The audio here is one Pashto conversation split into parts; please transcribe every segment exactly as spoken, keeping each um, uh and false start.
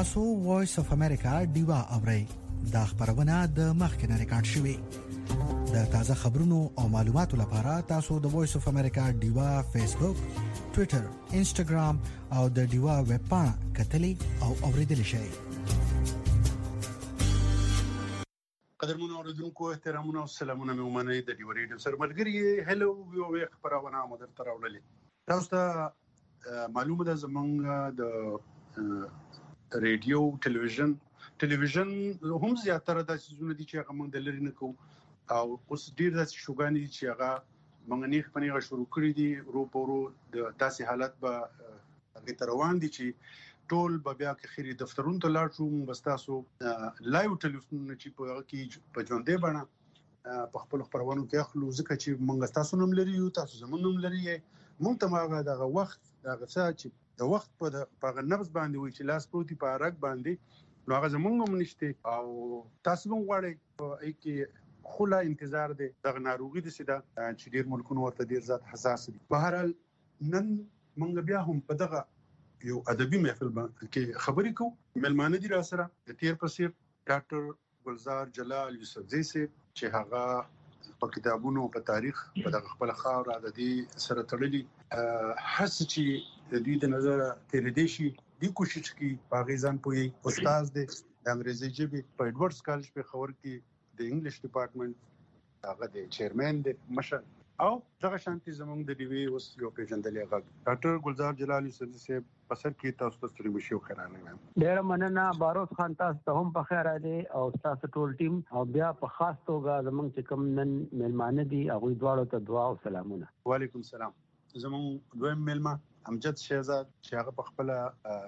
تاسو وایس اف امریکا ډیوا اورئ. دا خبرونه د مخکنه ریکارډ شوې. د تازه خبرونو او معلوماتو لپاره تاسو د وایس اف امریکا ډیوا فیسبوک، ټوئیټر، انسټاګرام او د ډیوا ویب پاڼه کتلې او اوریدلې شئ. قدرمنو اوریدونکو احترامونه او سلامونه مې ومنئ. د ډیوا ریډیو سره ملګری هلو ویو خبرونه مو درته راوړلې. تاسو ته معلومه ده زمونږ د ریډیو ټلویزیون ټلویزیون هم زیاتره د سيزونه دي چې هغه موږ د لری نه کوو او اوس ډیر د شوګانی چې هغه موږ نه خپنه شروع کړی دي. رو پورو د تاسې حالت به هغه تر روان دي چې ټول به بیا کې خيري دفترونو ته لاړ شو. موږ بستاسو لایو ټلویزیون چې په هغه کې په ژوندې باندې په خپل خبرونو کې اخلو ځکه چې موږ تاسو نوم لري او تاسو زموږ نوم لري. موږ ته ماغه دغه وخت دغه څه چې د وخت په په نفس باندې وي چې لاس پروتي په رګ باندې نو هغه زمونږ هم نشته او تاسو هم غواړئ په ای کې خلا انتظار دی دغه ناروغي د سیده چې ډیر ملکونو ورته ډیر ذات حساس دي. په هر حال نن موږ بیا هم په دغه یو ادبي محفل کې خبرې کوو. ملمانه دي را سره د تیر پسیر ډاکټر ګلزار جلال یوسفزی سي چې هغه په کتابونو په تاریخ په دغه خپل خاور د دې سره تړلي حس چې د دې د نظر تیر دي شي دی کوشش کی پاکستان پوی استاد دی د انګریزي ژبې په ایډورډز کالج په خبر کې د انګلیش ډپارټمنټ هغه د چیرمن دی مشر او دغه شانتي زمونږ د ډیوی اوس یو پیژندلې هغه ډاکټر ګلزار جلال یوسفزی سي په سر کې تاسو ته ستړي مشو خیرانه وایم. ډیر مننه باروس خان، تاسو ته هم په خیر علي او تاسو ټول ټیم او بیا په خاص توګه زمونږ چې کوم نن ملمانه دي هغه دواړو ته دعا او سلامونه. وعلیکم السلام. زمونږ دویم ملما امجد شهزاد چې هغه په خپل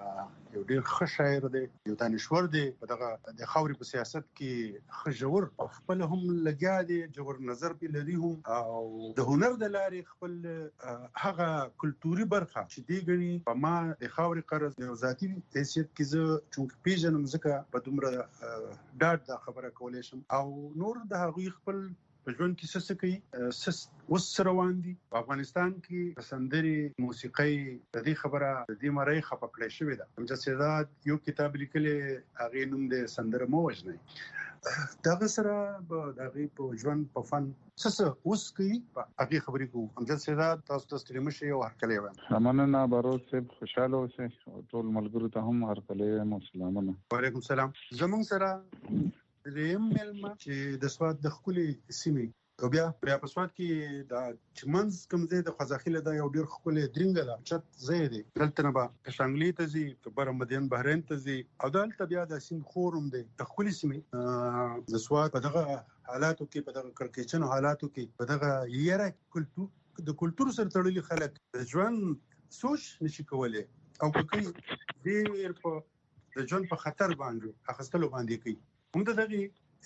یو ډیر ښه شاعر دی، یو دانشور دی، په دغه د خاوري په سیاست کې خجور او خپل هم لګیا دی، جوړ نظر په لري هم او د هنر د لارې خپل هغه کلتوري برخه چې دی غني په ما د خاوري قرض د ذاتی حیثیت کې زه چونکه پیژنم ځکه په دومره ډاډ دا خبره کولای شم او نور د هغوی خپل په ژوند کې څه څه کوي څه اوس روان دي. په افغانستان کې سندري موسیقي د دې خبره د دې مړی خپه کړی شوې ده. امجد شهزاد یو کتاب لیکلی هغه نوم د سندره مو وژني. دا سره به دغه په ژوند په فن څه څه اوس کوي هغه خبرې کوو. امجد شهزاد تاسو ته ستړي مشي او هرکلی وایم. سلامونه باروس صاحب، خوشاله اوسئ او ټول ملګرو ته هم هرکلی وایم. سلامونه. وعلیکم السلام. زمونږ سره دریم ملما چې د سواد د خولي سیمې او بیا بیا په سواد کې د چمنز کوم ځای د خزاخیله د یو ډیر خولي درنګ ده چت ځای دی دلته نه با کشانګلی ته زی کبر مدین بحرین ته زی او دلته بیا د سیم خورم دی د خولي سیمې د سواد په دغه حالاتو کې په دغه کړکېچنو حالاتو کې په دغه یره کلتور د کلتور سره تړلي خلک د ژوند سوچ نشي کولای او کوي ډیر په د ژوند په خطر باندې اخستلو باندې کوي. هم د دغه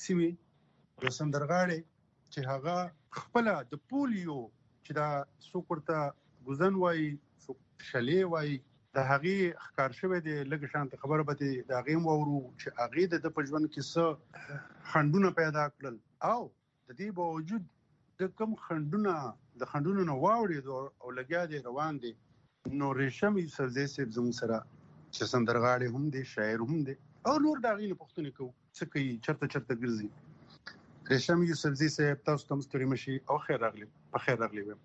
سیمې د سندرغاړي چې هغه خپل د پولیو چې دا سوکورته ګزن وای سو شلې وای د هغه ښکار شوی دی لږ شانت خبره به د هغه مورو چې هغه د پښون کې څه خندونه پیدا کړل او د دې باوجود د کوم خندونه د خندونو نو واوړي او لګیا دي روان دي. نو ریشمي سرزي سب زمو سره چې سندرغاړي هم دي شاعر هم دي او نور دا غینه پښتنه کو څه کوي چرته چرته ګرځي. ریشم یوسفزی صاحب تاسو ته ستړي مشي او خیر راغلی په خیر راغلی ویم.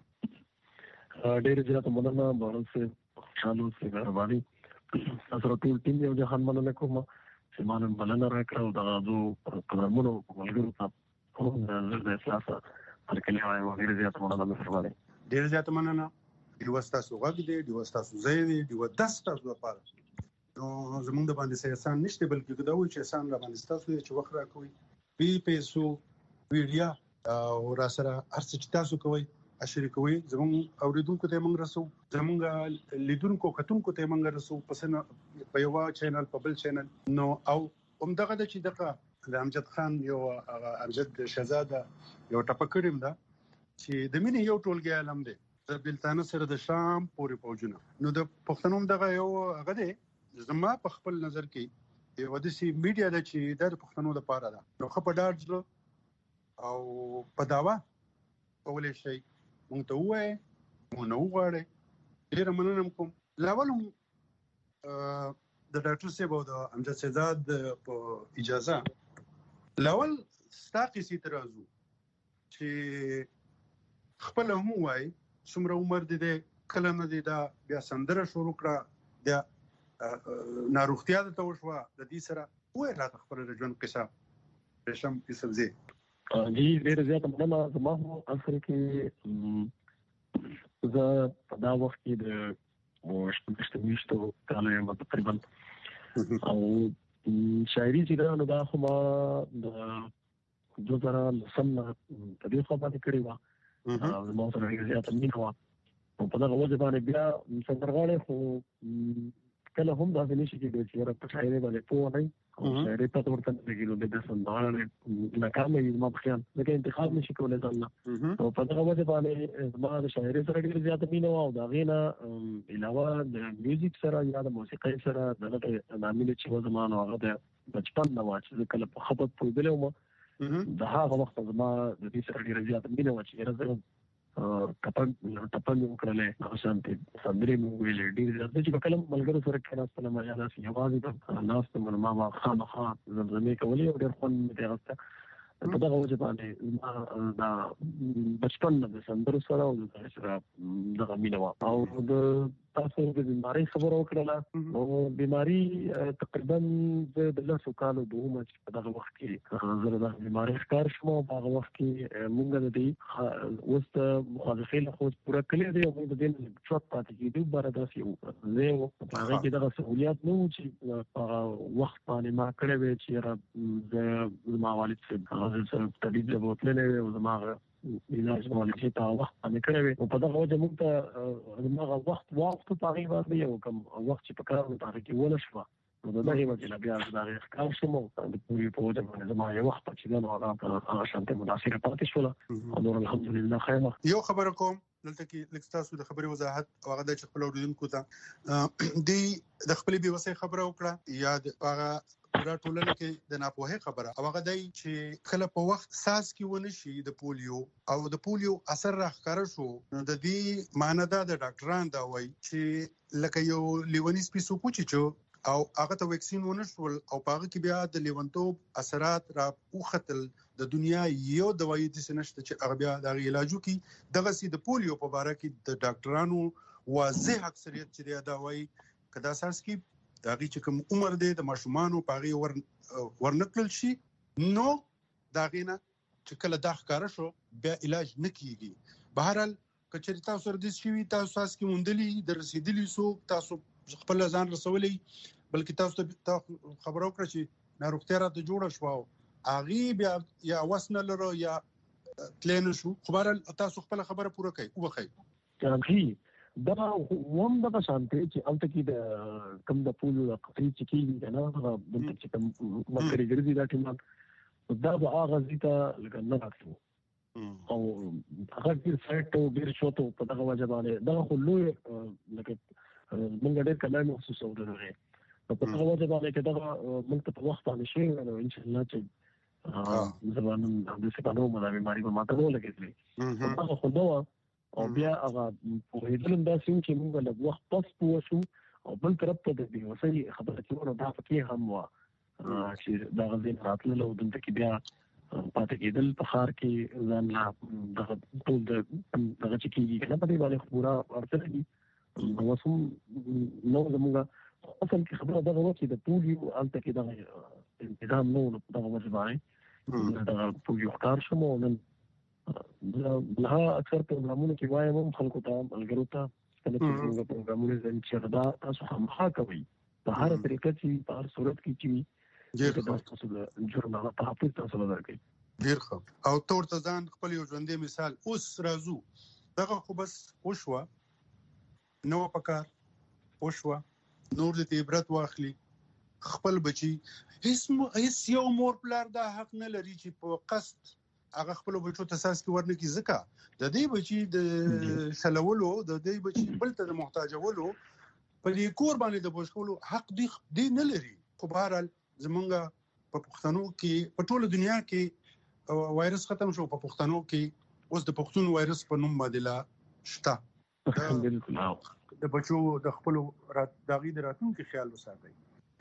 ډېر زیات مننه باروس صاحب، خوشاله اوسئ، مهرباني. تاسو ټول ټیم یو ځای مننه کوم چې مانن بلنه راکړو دا زو قدرمنو ملګرو ته هم زه د احساس هرکلی وایم. ډېر زیات مننه مهرباني. ډېر زیات مننه. دیو تاسو غږ دی، دیو تاسو زوی دی، دیو داسته لپاره نو زمونږ د باندې سیاسان نشته بلکې دا وایي چې سان را باندې تاسو چې وخت راکوي بي پیسو ویډیا او را سره هر څه چې تاسو کوي اشری کوي زمونږ اوریدونکو ته موږ رسو، زمونږ لیدونکو کتونکو ته موږ رسو پسنه په یو چینل په بل چینل نو او همدغه د چې دغه د امجد خان یو امجد شهزاده یو ټپکړم دا چې د مینې یو ټولګي عالم دی د بلتانه سره د شام پورې پوجونه نو د پښتنوم دغه یو هغه دی زما په خپل نظر کې یو د سی میډیا د چې د پښتنو لپاره ده نو خو په ډاډ او په داوا کولای شي مونږ ته وایي مونږ نو غواړي ډیر مننه کوم. لاولم د ډاکټر صاحب او د امجد شهزاد په اجازه لاول ستاقي سي ترازو چې خپل هم وای څومره عمر دي کله نه دي دا بیا سندره شروع کړه د ناروغتیا د توشوا د دې سره وای راته خپل د ژوند قصه پېښم په سبزي دي ډېر زیات مننه زما هو اصل کې زه په دا وخت کې د وشتمشت میشتو کاله یم تقریبا او شاعري چې دا نو دا خو ما د دوه زره لسم نه په دې خوا باندې کړې وه او زما سره ډېره زیاته مینه وه او په دغه وجه باندې بیا سندرغاړی خو کله هم داسې نشي کېدی چې یاره په شاعرۍ باندې پوه نه وي او شاعرۍ پته ورته نه لګي نو د سندرغاړی ناکامه وي زما په خیال ځکه انتخاب نشي کولی ځان نه او په دغه وجه باندې زما د شاعرۍ سره ډېره زیاته مینه وه او د هغې نه علاوه د میوزیک سره یا د موسیقۍ سره دغه دا مینه چې وه زما نو هغه د بچپن نه وه چې زه کله په ښه بد پوهېدلی وم د هغه وخت زما د دې سره ډېره زیاته مینه وه چې یاره زه ټپن ټپن مې وکړلی هغه شانتې سندرې مې وویلې ډېرې زیات زه چې به کله ملګرو سره کښېناستلم یا داسې یوازې به ناست یم نو ما به خامخا زمزمې کولې او ډېر خوند مې ترې اخیسته په دغه وجه باندې زما دا بچپن نه د سندرو سره او د هغې سره دغه مینه وه او د تاسو د بیمارۍ خبره وکړله نو بیماري تقریبا زه د لسو کالو دومه چې په دغه وخت کې زه د دغه بیمارۍ ښکار شوم او په هغه وخت کې مونږ د دې اوس د مخالفې له خو پوره کړی دی او مونږ د دې نه چوک پاتې کېدو باره داسې یو ځای و په هغې کې دغه سهولیات نه وو چې په هغه وخت باندې ما کړی وی چې یاره زه زما والد صاحب هغه سره طبیب ته به تللی وی او زما هغه علاج معالجې ته وخت باندې کړی وی او په دغه وجه موږ ته هماغه وخت واوښتو په هغې باندې او کوم وخت چې په کار و په هغې کې ونه شوه نو د دغې وجې نه بیا زه د هغې ښکار شوم او د پولیو په وجه باندې زما یو وخت چې ده نو هغه هغه شانتې متاثره پاتې شوله او نور الحمدلله خیر وه یو خبره کوم دلته کې لږ ستاسو د خبرې وضاحت او هغه د چې خپل اورېدونکو ته دوی د خپلې بېوسۍ خبره وکړه یا د هغه پوره ټولنه کې د ناپوهۍ خبره او هغه دی چې کله په وخت ساس کې ونه شي د پولیو او د پولیو اثر راښکاره شو نو د دې معنی دا د ډاکټران دا وایي چې لکه یو لیونیز پیسو کوچیچو او هغه ته ویکسین ونه شول او په هغه کې بیا د لیونتوب اثرات را وختل د دنیا یو دوايي د سنشت چې هغه بیا د علاجو کې دغه سي د پولیو په اړه کې د ډاکټرانو واضح اکثریت چې دا وایي کدا اساس کې دا غي چې کوم عمر دی د ماشومانو پاغي ور ورنکل شي نو دا غینه چې کله دا ښکارا شو بیا علاج نکېږي بهرحال کچې تاسو سره د شي تاسو اساس کې مونډلي د رسیدلی سو تاسو خپل ځان رسولې بلکې تاسو ته خبرو کړی چې ناروغتیا را ته جوړه شو اغي بیا یا وسنه لرو یا تلین شو خبر تاسو خپل خبره پوره کړئ وبخې ترخی دا هم دغه شانتې چې الته کې د کم د پولو د قطري چې کېږي که نه هغه دلته چې کوم ملګري ګرځي دا ټیمان دا به هغه ځي ته لکه نه راتلو او هغه ډېر سایټ او ډېر شوت په دغه وجه باندې دغه خو لوی لکه موږ ډېر کله محسوسوو د هغې نو په دغه وجه باندې که دغه موږ ته په وخت باندې شوی نو انشاءالله چې زه به نن همداسې به نه وم دا بیماري به ما ته نه ولګېدلې هغه خو نه وه او بیا هغه پوهېدل هم داسې وو چې موږ لږ وخت پس پوه شو او بل طرف ته د بېوسۍ خبره چې وه نو دا پکې هم وه چې دغه ځای نه راتلل او دلته کې بیا پاتې کېدل په ښار کې ځان لا دغه ټول د دغه چې کېږي که نه په دې باندې خو پوره اړتیا لري نو اوس هم نه وه زموږ اصل کې خبره دغه وه چې د پولیو هلته کې دغه انتظام نه و نو په دغه وجه باندې دغه پولیو ښکار شوم او نن لها اکثر پروګرامونو کې وایم هم خلکو ته ملګرو ته کله چې موږ پروګرامونه ځین چې دا تاسو خامخا کوئ په هره طریقه چې په هر صورت کې چې ډېر تاسو د جرم هغه تحفظ تاسو له درکوي ډېر ښه او ته ورته ځان خپل یو ژوندی مثال اوس راځو دغه خو بس وشوه نو پکار وشوه نور دې عبرت واخلي خپل بچي هیڅ یو مور پلار دا حق نه لري چې په قصد هغه خپل بچو ته اساس کې ورنه کی زکه د دې بچي د شلولو د دې بچي بل ته محتاجولو په دې کور باندې د بوشکولو حق دی دی نه لري خو بهرحال زمونږ په پښتنو کې په ټوله دنیا کې وایرس ختم شو په پښتنو کې اوس د پښتون وایرس په نوم باندې لا شته د بچو د خپل دغې د راتلونکي خیال وساتئ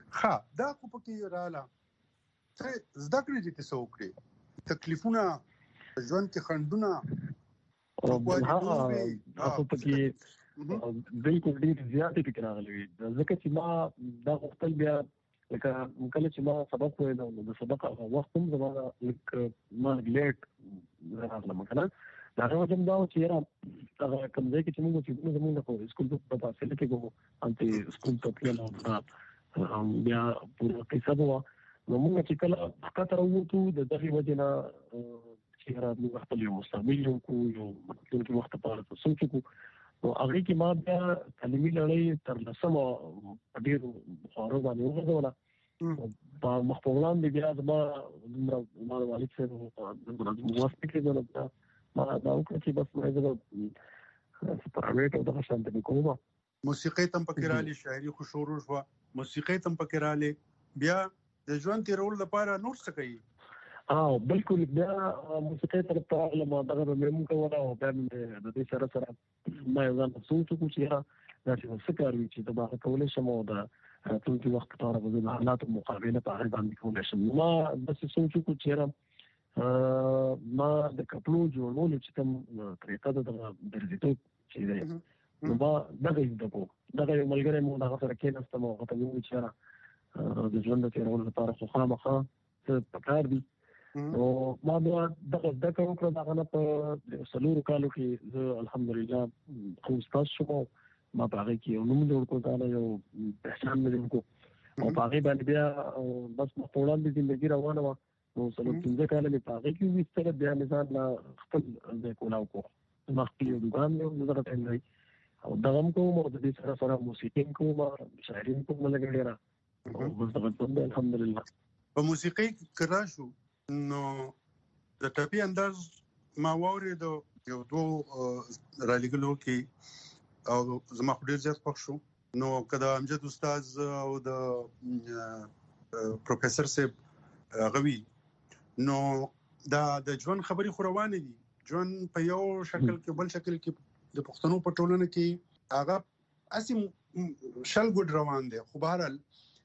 ها دا خو پکې رااله ته زده کړې دي څه وکړي تکلیفونه ژوند کې خندونه او هغه هغه پکې بالکل ډیر زیاتې فکر راغلي ځکه چې ما دا وختل بیا لکه کله چې ما سبق وایو نو د سبق وخت هم زموږ لک ما لیټ راغلم کنه دا هغه هم دا چې را هغه کوم ځای کې چې موږ چې موږ په سکول په فاصله کې کوو انتي سکول ته تللو بیا پوره قصه وه نو موږ چې کله ښکته راووتو د دغې وجې نه چې را موږ خپل یو مستقبل جوړ کړو یو راتلونکي وخت لپاره څه سوچ وکړو نو هغې کې ما بیا تعلیمي لړۍ تر لسمه په ډېرو خوارو باندې وغځوله په مخ په وړاندې بیا زما دومره زما د والد صاحب موافقې کړې نو بیا ما دا وکړه چې بس ما زه به پرایویټ او دغه شانته مې کوم موسیقۍ ته هم پکې رالې شاعري خو شروع شوه موسیقۍ ته هم پکې رالې بیا د ژوند تېرولو لپاره نور څه کوي او بالکل بیا موسیقۍ طرف ته راغلم دغه به مې هم کوله او بیا مې د دې سره سره ما یو ځان ته سوچ وکړو چې یاره داسې به څه کار وي چې د هغه کولی شم او د راتلونکي وخت لپاره به زه د حالاتو مقابله په هغې باندې کولی شم ما داسې سوچ وکړو چې یاره ما د کپړو جوړولو چې کوم طریقه ده دغه درځېدو چې دی نو ما دغه زده کړو دغه یو ملګری مو د هغه سره کېناستم او هغه ته مې وویل چې یاره د ژوند د تېرولو لپاره خو خامخا څه پکار دي نو ما بیا دغه زده کړه وکړه د هغه نه په څلورو کالو کې زه الحمدلله ښه استاد شوم او ما په هغې کې یو نوم جوړ کړو دا یو پهچان مې جوړ کړو او په هغې باندې بیا بس مخ په وړاندې زندګي روانه وه نو څلور پنځه کاله مې په هغې کې وویستله بیا مې ځان له خپل ځای کولاو کړو زما خپل یو دوکان دی دغه ټایم دی او دغه هم کوم او د دې سره سره موسیقي هم کوم شاعري هم کوم لږه ډېره او بس دغه ژوند دی الحمدلله په موسیقۍ کې راشو نو د ټپي انداز ما واورېدو یو دوه رالیږلو کې او زما خو ډېر زیات خوښ شو نو که د امجد استاد او د پروفیسر صاحب هغه وي نو دا د ژوند خبرې خو روانې دي ژوند په یو شکل کې بل شکل کې د پښتنو په ټولنه کې هغه هسې شل ګډ روان دی خو بهرحال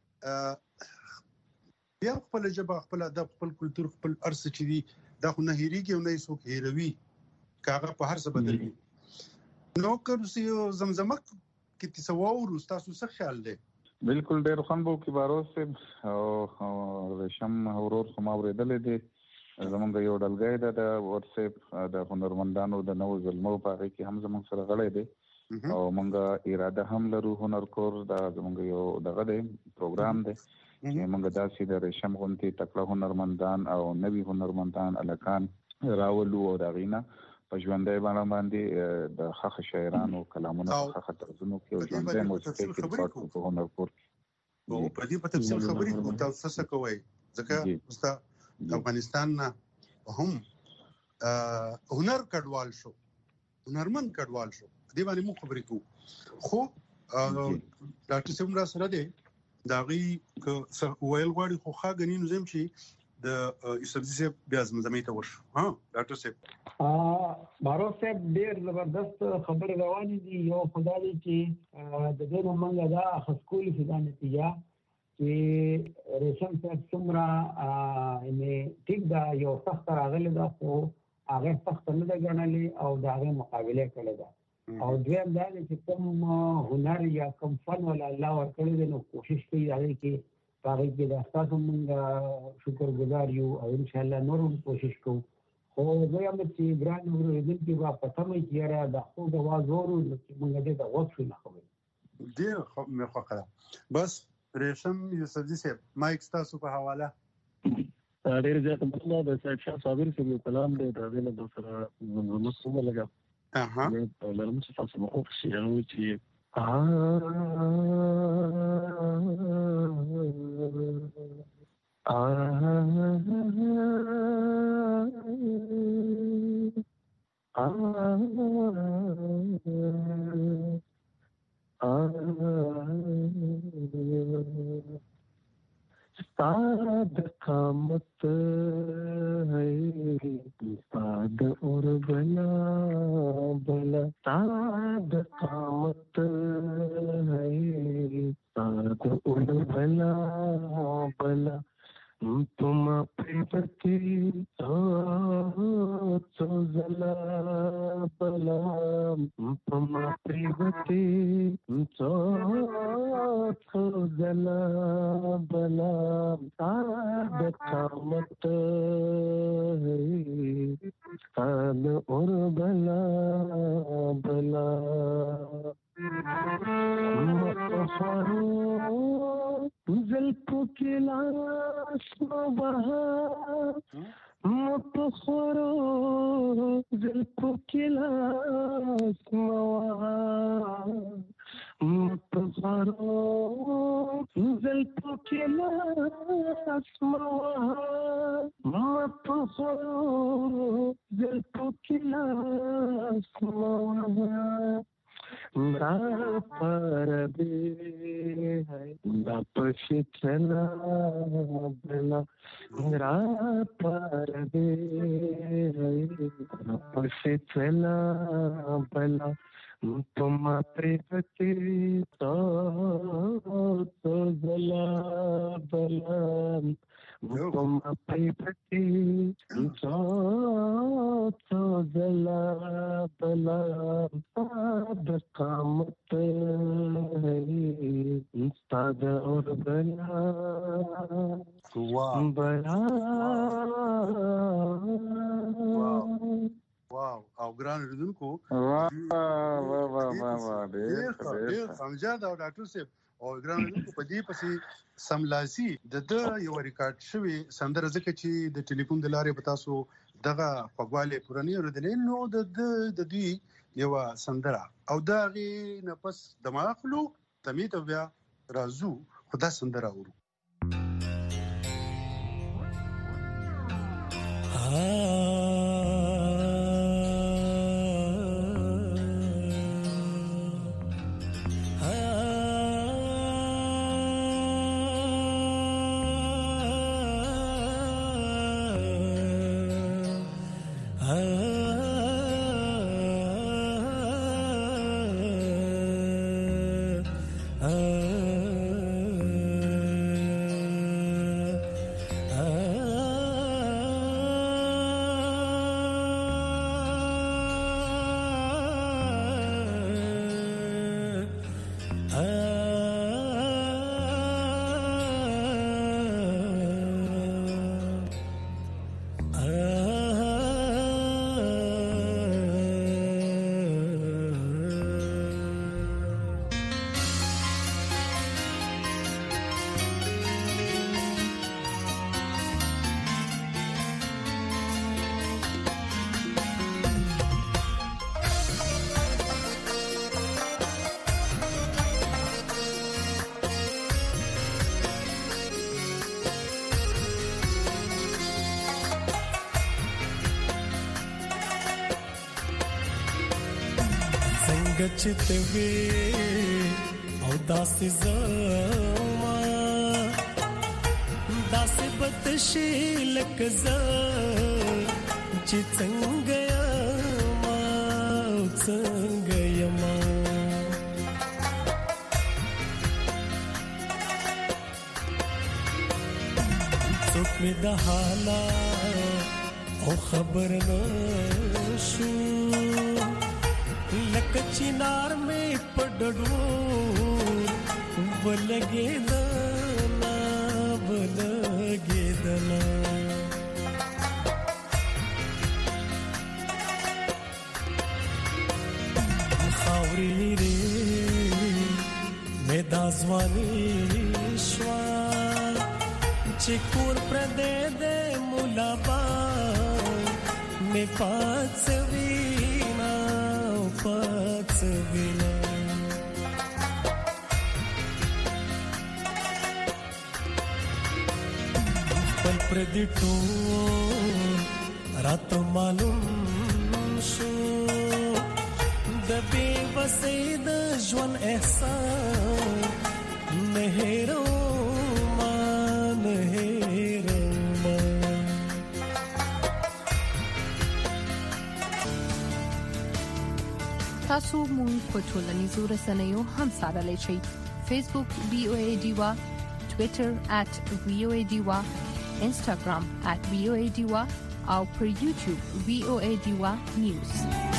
بیا خپل ژبه خپل ادب خپل کلتور خپل ارث چې دي دا خو نه هېرېږي او نه یې څوک هېروي که هغه په هر څه بدلوي نو که یو زمزمه کې څه واورو ستاسو څه خیال دی بالکل ډېر خوند به وکړي باروز صاحب او ریشم ورور خو ما اورېدلی دی زمونږ یو ډلګی ده د وټساپ د هنرمندانو د نوو زلمو په هغې کې هم زمونږ سره غړی دی او مونږ اراده هم لرو هنر کور دا زمونږ یو دغه دی پروګرام دی چې مونږ داسې د ریشم غوندې تکړه هنرمندان او نوي هنرمندان هلکان راولو او د هغې نه په ژوندی بڼه باندې د ښه شاعرانو کلامونه په ښه طرزونو کې او ژوندی موسیقۍ کې ریکارډ کړو په هنر کور کې په دې په تفصیل خبرې کوو تاسو څه کوئ ځکه ستا افغانستان نه هم هنر کډوال شو هنرمند کډوال شو دې باندې مو خبرې کوو خو ډاکټر صاحب را سره دی د هغې که څه ویل غواړي خو ښه ګڼي نو زه چې د یوسفزي صاحب بیا زمزمې ته ورشو ها ډاکټر صاحب باروز صاحب ډېر زبردست خبرې روانې دي یو خو دا دی چې د دې نه موږ دا اخذ کولو چې دا نتیجه چې ریشم صاحب څومره ټیک ده یو سخته راغلې ده خو هغې سخته نه ده ګڼلې او د هغې مقابله کړې ده او دویم دا دی چې کوم هنر یا کوم فن ولا الله ورکړی دی نو کوشش کوي هغې کې په هغې کې د ستاسو موږ شکر ګزار یو او انشاءالله نور هم کوشش کوو خو زه یم چې ګران اورېدونکي به په تمه چې یاره د خوږ اواز واورو نو چې موږ دې ته غوږ شو نه خبرې ډېر مې خوښه ده بس ریشم یوسفزي صاحب مایک ستاسو په حواله ډېر زیاته مننه د سید شاه صابر صاحب یو کلام دی د هغې نه درسره زمزمه کوم لږه لرم چې تاسو به خوښ شي هغه وایي چې استاد قامت ہے استاد اور بلا بلا استاد قامت ہے استاد اور بلا zala bala pama privati so so zala bala saad kamat saad aur bala bala زلفو کی لاش بہا متخرو زلفو کی لاش بہا متخرو زلفو کی لاش بہا متخرو زلفو کی لاش بہا را پربے ہے واپس چلا بلا را پربے ہے واپس چلا بلا تم پریپتی تو تو بلا بلا تم پریپتی تو تو بلا بلا कामत उस्ताद और बला बला واو او ګران ردونکو واه واه واه واه ډېر ډېر سمجا دا ډاکټر صاحب او ګران ردونکو په دې پسې سملاسي د د یو ریکارډ شوی سندره ځکه چې د ټلیفون د لارې په تاسو دغه خپلواله پرانی ردلې نو د د دوی یو سندره او دا غي نفس دماغلو تمیت بیا رازو خدا سندره ورو गचते वे او داس زما داس بتشیل کزا چې څنګه ما څنګه ما څوک می د حالا او خبر نشو لکه چینار میں پډړو ولګېدنا ولګېدنا خاورې لري مې دازواني شوا چې کور پر دې دې مولا با مې پاتوي پاتوینا خپل پردی ټول رات معلوم شو د بې وسې د ژوند احسان نه هېرو ما نه هېرو ما تاسو مونږ په ټولنیزو رسنیو هم سره شئ فیسبوک وی او ای ډیوا ټوئیټر ات وی او ای ډیوا انستګرام ات وی او ای ډیوا او پر یوټیوب وی او ای ډیوا نیوز.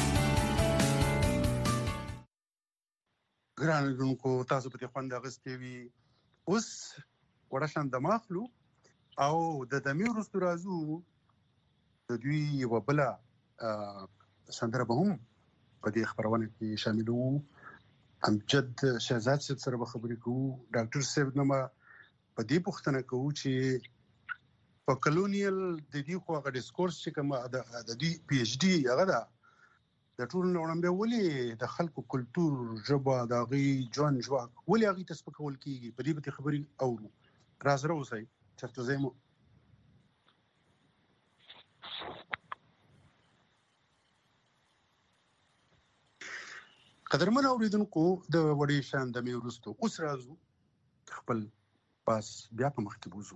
ګران لیدونکو تاسو په خوند اغستې وي اوس ورشان د ماخلو او د دمیر رستو رازو د دوی یو بل سندره به هم په دې خبرونه کې شامل وو. امجد شهزاد صاحب سره به خبرې کوو. ډاکټر صاحب نومه په دې پوښتنه کوو چې په کلونیل د دې خو هغه ډیسکورس چې کوم د دې پی ایچ ډي هغه ده د ټول نړۍ ولې د خلکو کلچر ژبه د غي جون جواک ولې هغه تسپکول کیږي په دې به خبرې اورو. راځره اوسئ چرته زمو قدرمن اوریدونکو د وړي شان د میورستو اوس راځو خپل پاس بیا په مخ کې بوزو.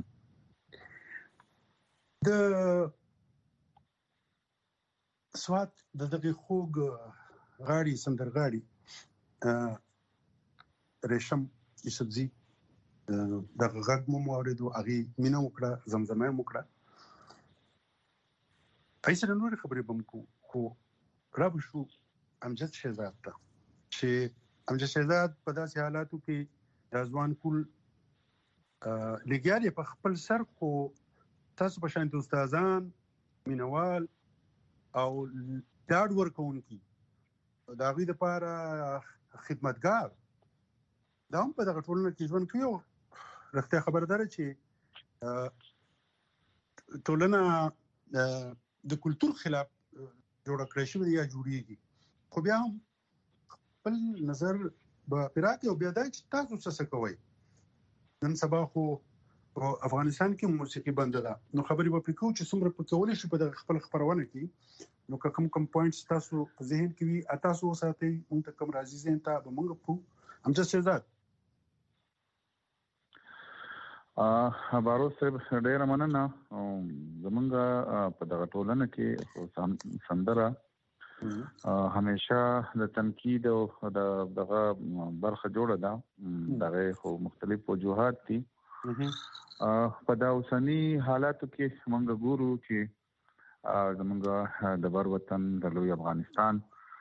د سوات د دغه خوګ غاړي سندرغاړي ریشم یوسفزي د غږ مو اوریدو هغه مینه وکړه زمزمه وکړه. ایسره نور خبرې بم کو خو رب شو امجد شهزاد ته چې امجد شهزاد په داسې حالاتو کې د ځوان کول لګیاري په خپل سر خو تاسو په شان استادان مینوال او داډ ورکوونکي دا غي د لپاره خدمتګار دا هم په دغه ټولنه کې ژوند کوي. رښتیا خبردار چې ټولنه د کلچر خلاف جوړ کړی شوی یا جوړیږي خو بیا هم خپل نظر به پراته او بیا دا چې تاسو څه کوئ. نن سبا خو په افغانستان کې موسیقي بند ده نو خبرې به پکې چې څومره پکې ولې شي په خپل خبرونه کې نو کوم کوم پوینټس تاسو په ذهن کې وي تاسو وساتئ مونږ ته کوم راځي ذهن ته به مونږ په امجد شهزاد ا بارو صاحب ډیر مننه. زمونږ په دغه ټولنه کې سندره همیشه د تنقید او د دغه برخه جوړه ده. دغه خو مختلف وجوهات دي. په دا اوسنی حالاتو کې موږ ګورو چې زمونږ د بر وطن د لوی افغانستان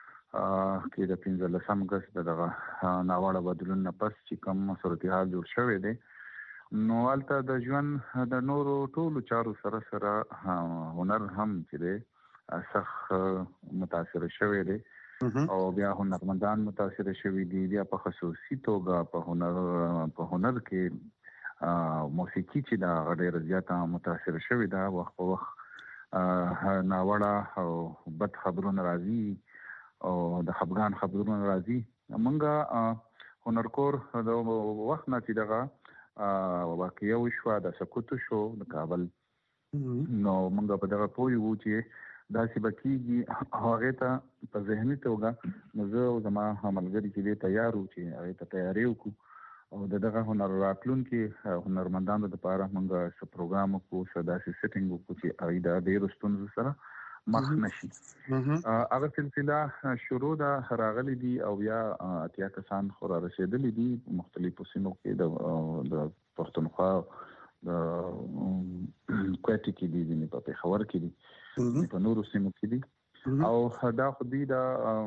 کې د پنځلسم اگست دغه ناوړه بدلون نه پس چې کوم صورتحال جوړ شوی دی نو البته د ژوند د نورو ټولو چارو سره سره هنر هم چې دی سخ متاثر شوی دی او بیا هنرمندان متاثر شوی دي. بیا په خصوصي توګه په هنر په هنر کې موسیقي چې دا ډېر زیاته متاثر شوی دا وخت په وخت ناوړه او بد خبرونه راځي او د خفګان خبرونه راځي. مونږه هنرکور د وخت نه چې دغه واقعي وشوه د سکوت شو د کابل نو مونږ په دغه پوي وو چې دا چې بکیږي هغه ته په ذهني توګه زه او زما ملګري چې تیار وو چې هغه ته تیاری وکړو او دغه هنر راتلون کې هنرمندانو لپاره موږ څه پروګرام وکړو څه داسې سیټینګ وکړو چې هغه د ډېرو ستونزو سره مخ نشي. هغه سلسله شروع ده راغلي دي او بیا اتیا کسان خو را رسیدلي دي مختلفو سیمو کې د پښتونخوا د کوټې کې دي ځینې په پېښور کې دي په نورو سیمو کې دي او دا خو دې دا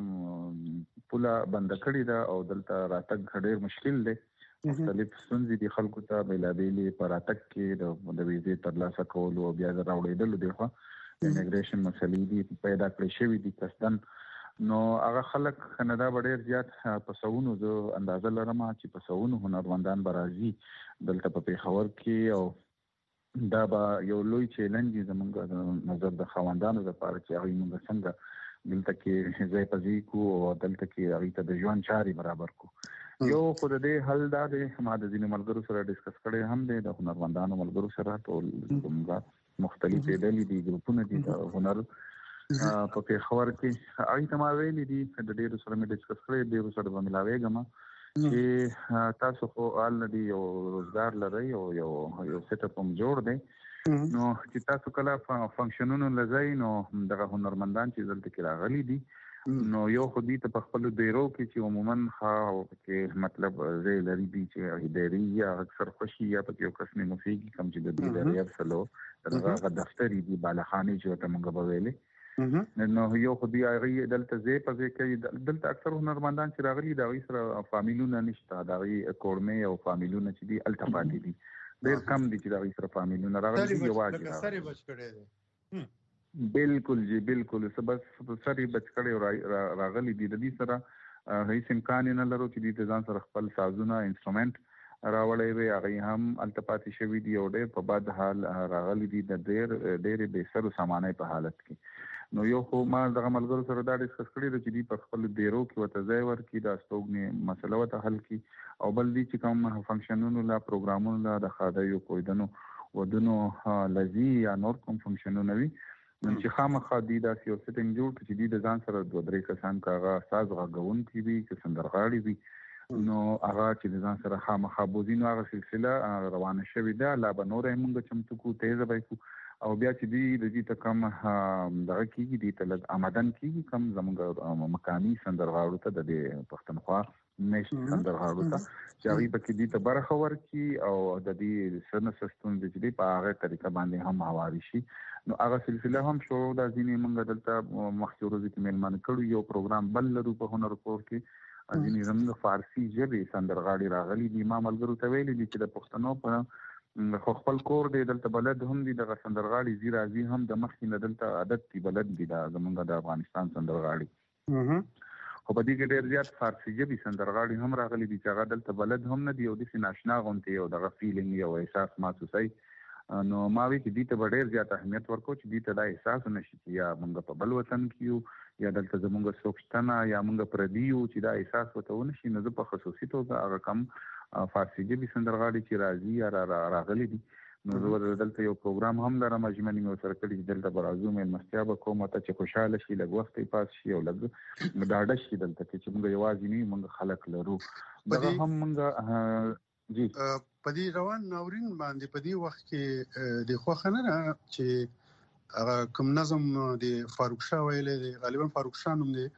پوله بند کړې ده او دلته راتګ ډېر مشکل دی. مختلف ستونزې دي خلکو ته بیلابېلې په راتګ کې د ویزې ترلاسه کولو او بیا د راوړېدلو دی خو امیګریشن مسلې دي پیدا کړې شوي دي قصدن نو هغه خلک نه دا ډېر زیات په سوونو زه اندازه لرم چې په سوونو هنرمندان به راځي دلته په پېښور کې او دا به یو لوی چیلنج زموږ د نظر د خاوندانو لپاره چې هغوی موږ څنګه دلته کې ځای په ځای کړو او دلته کې هغوی ته د ژوند چارې برابر کړو. یو خو د دې حل دا دی ما د ځینو ملګرو سره ډسکس کړی هم دی د هنرمندانو ملګرو سره ټول زموږ مختلفې ډلې دي ګروپونه دي د هنر په پېښور کې هغوی ته ما ویلي دي د ډېرو سره مې ډسکس کړی ډېرو سره به ملاوېږم چې تاسو خو الریډي یو روزګار لرئ او یو یو سیټ اپ هم جوړ دی نو چې تاسو کله فنکشنونو لځئ نو دغه هنرمندان چې دلته کې راغلي دي نو یو خودي ته په خپل ډیرو کې چې عموما ها کې مطلب زه لري دي چې ډیری یا اکثر خوشي یا په یو قسم موسیقي کم چې د دې لري افسلو دغه دفتري دي بالخاني چې ته مونږ به ویلې نو یو خودي هغه دلته زی په ځای کې دلته اکثر هنرمندان چې راغلي دا غي سره فامیلونه نشته دا غي کورمه او فامیلونه چې دي التفاتی دي ډیر کم دي چې دا غي سره فامیلونه راغلي یو واجب سره بچ کړي دي بالکل جی بالکل سبس سری بچ کړي راغلي دي د دې سره هیڅ امکان نه لرو چې دې ځان سره خپل سازونه انسټرومنت راوړي وي هغه هم التپاتي شوی دی او ډېر په بد حال راغلي دي د ډېر ډېر به سر سامانه په حالت کې نو یو خو ما دغه ملګرو سره دا ډیسکس کړی چې دې په خپل ډیرو کې وته ځای ورکړي دا ستوګنې مسله وته حل کړي او بل دې چې کوم فنکشنونو لا پروګرامونو لا د خادایو کویدنو ودونو لذي یا نور کوم فنکشنونه وي چې خامخا دي دا یو سټینګ جوړ چې دي د ځان سره دوه درې کسان کاغه ساز غاغون کی وي چې سندرغاړي وي نو هغه چې د ځان سره خامخا بوزینو هغه سلسله روانه شوې ده لا به نور موږ چمتو کو تیز به کو او بیا چې دي د دې ته کم دغه کیږي دي ته لږ آمدن کیږي کم زموږ مقامی سندرغاړو ته د پښتونخوا نېشنل سندرغاړو ته چې هغه پکې دي ته برخه ورکي او د دې سن سستون د دې په هغه طریقه باندې هم حواله شي نو هغه سلسله هم شروع د ځینې موږ دلته مخکې ورځې کې مېلمانه کړو یو پروګرام بل لرو په هنر کور کې ځینې زموږ فارسی ژبې سندرغاړي راغلي دي ما ملګرو ته ویلي دي چې د پښتنو په خو خپل کور دی دلته بلد هم دي دغه سندرغاړي زی راځي هم د مخکې نه دلته عادت دي بلد دي دا زموږ د افغانستان سندرغاړي خو په دې کې ډېر زیات فارسی ژبې سندرغاړي هم راغلي دي چې هغه دلته بلد هم نه دي او داسې ناشنا غونډې او دغه فیلینګ او احساس محسوسوي نو ما وی چې دې ته ډېر زیات اهمیت ورکو چې دې ته دا احساس نشي چې یا موږ په بل وطن کې یو یا دلته زموږ سوکشتنه یا موږ پردیو چې دا احساس وته ونشي نو په خصوصي توګه هغه کم فارسی ژبې سندرغاړي چې راځي یا راغلي دي نو زه دلته یو پروګرام هم لرم اجمنی مو سره کړی دلته برازو مې مستیا به کوم ته چې خوشاله شي لږ وخت یې پاس شي او لږ مداډه شي دلته چې موږ یوازې نه موږ خلک لرو دا هم موږ جی پدې روان ناورین باندې پدې وخت کې د خو خنره چې کوم نظم د فاروق شاه ویلې دی غالبا فاروق شاه نوم دی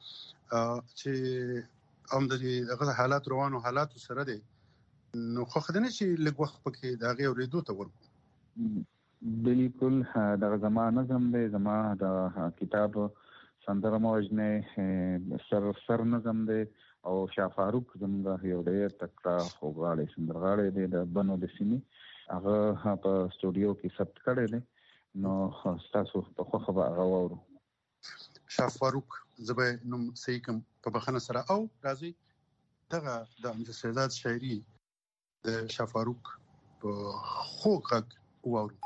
چې هم د دغه حالات روانو حالات سره دی نو خو خدانه چې لږ وخت پکې دا غي اورېدو ته ورکو بالکل دغه زمانه نظم دی زما د کتاب سندره موجنه سر سر نظم دی او شاه فاروق زموږ یو ډېر تکړه خوږاړی سندرغاړی دی د بنو د سیمې هغه په سټوډیو کې ثبت کړی دی نو تاسو په خوښه به هغه واورو شاه فاروق زبې نوم صحیح کوم په بخښنه سره او راځي دغه د امجد سیدات شاعري د شاه فاروق په خوږ غږ واورو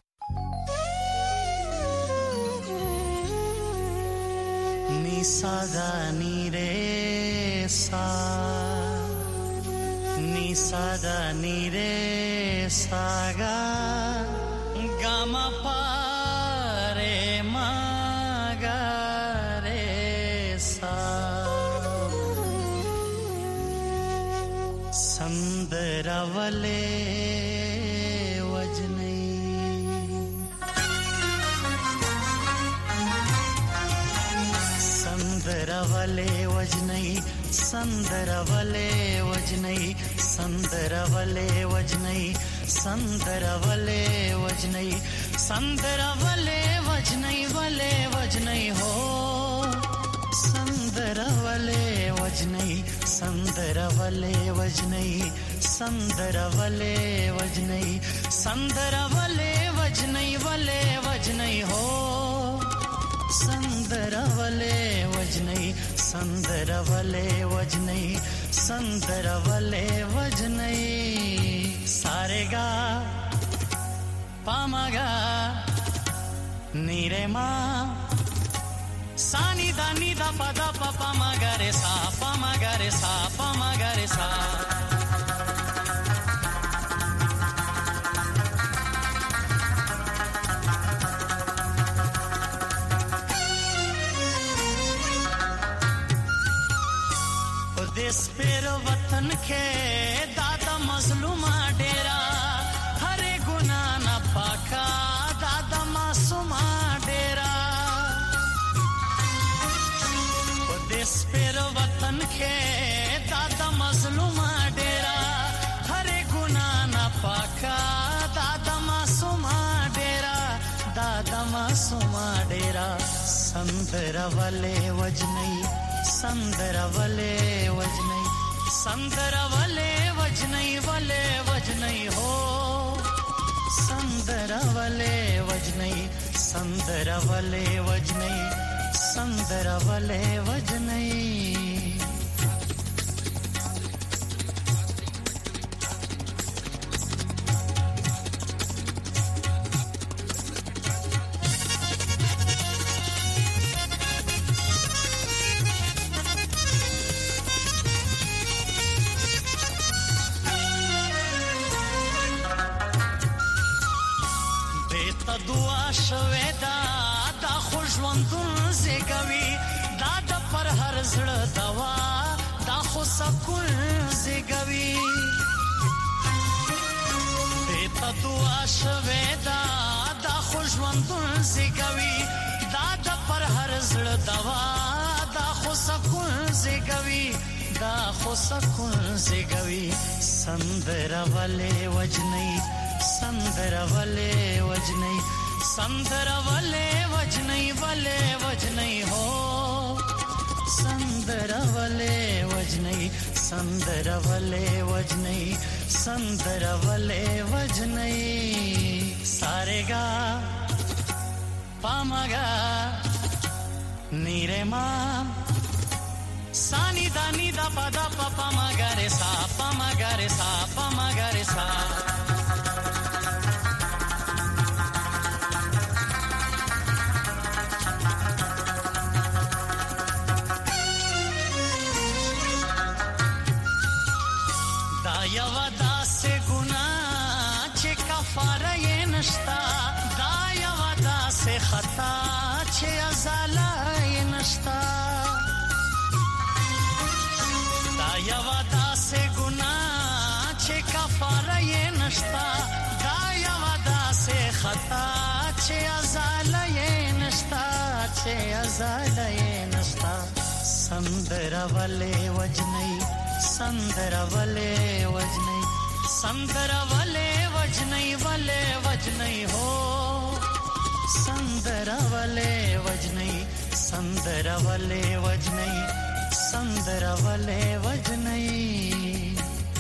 ni sa ga ni re sa ni sa ga ni re sa ga ga ma pa re ma ga re sa sandravale संदरवले वजनई संदरवले वजनई संदरवले वजनई संदरवले वजनई संदरवले वजनई वले वजनई हो संदरवले वजनई संदरवले वजनई संदरवले वजनई संदरवले वजनई वले वजनई हो संदरवले वजनई संदरवले वजनई संदरवले वजनई सारेगा पामागा नीरे मा सानी दा नी दा पा दा पा पामागा रे सा पामागा रे सा पामागा रे सा स्पेरो वतन के दादा मजलूमा डेरा हरे गुना न पाका दादा मासूमा डेरा देश کې دا د مظلوم ډیرا هر ګنا نه پاکا دا د معصوم ډیرا دا د معصوم ډیرا سندر ولې وجنی سندر ولې وجنی سندر ولې وجنی ولې وجنی هو سندر ولې وجنی سندر ولې وجنی سندر ولې وجنی دعا شوه دا دا خوشوندون زګوي دا د پر هر زړه دوا دا خو سکون زګوي ته دعا شوه دا دا خوشوندون زګوي دا د پر هر زړه دوا دا خو سکون زګوي دا خو سکون زګوي سندر ولې وجنی سندر ولې وجنی سندر ولې وجنی ولې وجنی هو سندر ولې وجنی سندر ولې وجنی سندر ولې وجنی سارےگا پامگا نیرے مام سانی دانی دا پدا پا مگا رے سا پا مگا رے سا پا مگا رے سا دا یو دا سے خطا چې ازالای نشتا دا یو دا سے گناہ چې کفاره نشتا دا یو دا سے خطا چې ازالای نشتا چې ازالای نشتا سندر ولې وجنی سندر ولې وجنی سندر ولې وجنی ولې وجنی هو سندر ولې وجنی سندر ولې وجنی سندر ولې وجنی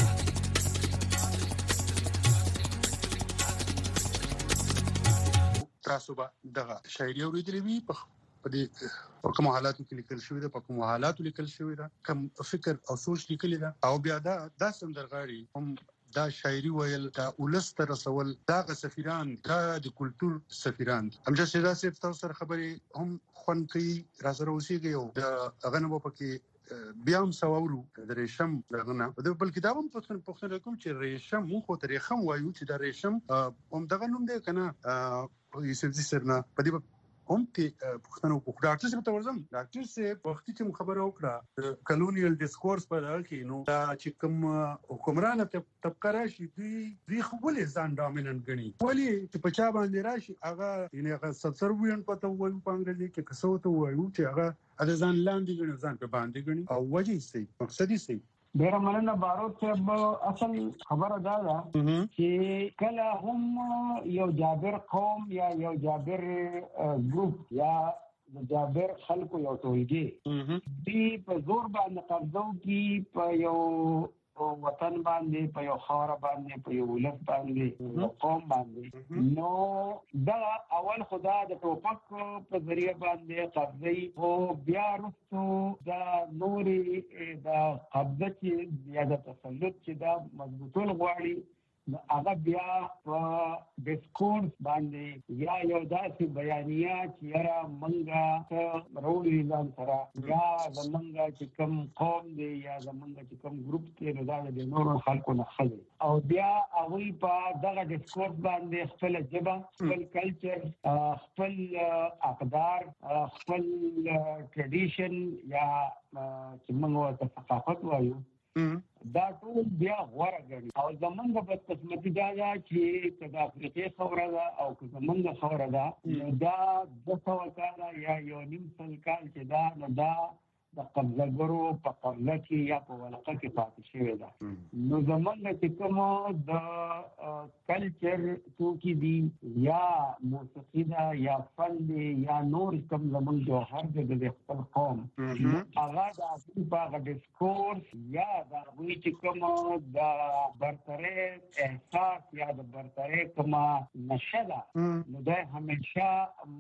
تاسو به دغه شاعري اوریدلې وي په دې په کوم حالاتو کې لیکل شوی ده په کوم حالاتو لیکل شوی ده کوم فکر او سوچ لیکل ده او بیا دا د سندرغاړي هم دا شاعري ویل دا ولست رسول دا غ سفیران دا د کلچر سفیران هم چې دا صرف تاسو سره خبري هم خون کوي راځره اوسېږي او د غنبو پکې بیا هم سوورو د ریشم دغه د بل کتابم په پښتون کوم چې ریشم مو خو تاریخم وایو چې د ریشم هم دغه نوم دی کنه یوسف زی سرنا په دې هم ته پښتنو په ډاکټر څخه ورزم ډاکټر سه وختي چې خبره وکړه کلونیل ډیسکورس په دغه کې نو دا چې کوم حکمران طبقه راشي دوی دوی خپل ځان ډامیننت غني ولی چې په چا باندې راشي هغه یعنی هغه سبسروینټ پته وایي په انګریزي کې کسو ته وایي چې هغه د ځان لاندې غني ځان په باندې غني او وجه یې مقصدی سي ډیر مننه بارود صاحب اصل خبره دا ده چې کله هم یو جابر قوم یا یو جابر ګروپ یا جابر خلکو یو ټولګي دی په زور باندې قبضو کې په یو وطن باندې په یو خاور باندې په یو ولس باندې قوم باندې نو دا اول خدا د ټوپک په ذریعہ باندې قبضه او بیا رسو دا نوري دا قبضه چې یا د تسلط چې دا مضبوطول غواړي هغه بیا په ډیسکورس باندې یا یو داسې بیانیه چې را منګه روړي ځان سره یا زمونږ چې کوم قوم دی یا زمونږ چې کوم ګروپ دی نو دا د نورو خلکو نه خلي او بیا هغه په دغه ډیسکورس باندې خپل ژبه خپل کلچر خپل اقدار خپل ټریډیشن یا چې موږ ته ثقافت وایو دا ټول بیا غوړه غړي او زمونږ په قسمتي دا چې کدا افریقې خوره ده او که زمونږ خوره ده دا د څو کال یا یو نیم سل کال چې دا نو دا د قبضګرو په قبضه کې یا په ولقه کې پاتې شوې ده. نو زمونږ چې کوم د کلچر توکي دي یا موسیقي ده یا فن دی یا نور کوم زمونږ جوهر دی د خپل قوم هغه د هغوی په هغه ډسکورس یا د هغوی چې کوم د برترۍ احساس یا د برترۍ کومه نشه ده نو دا همیشه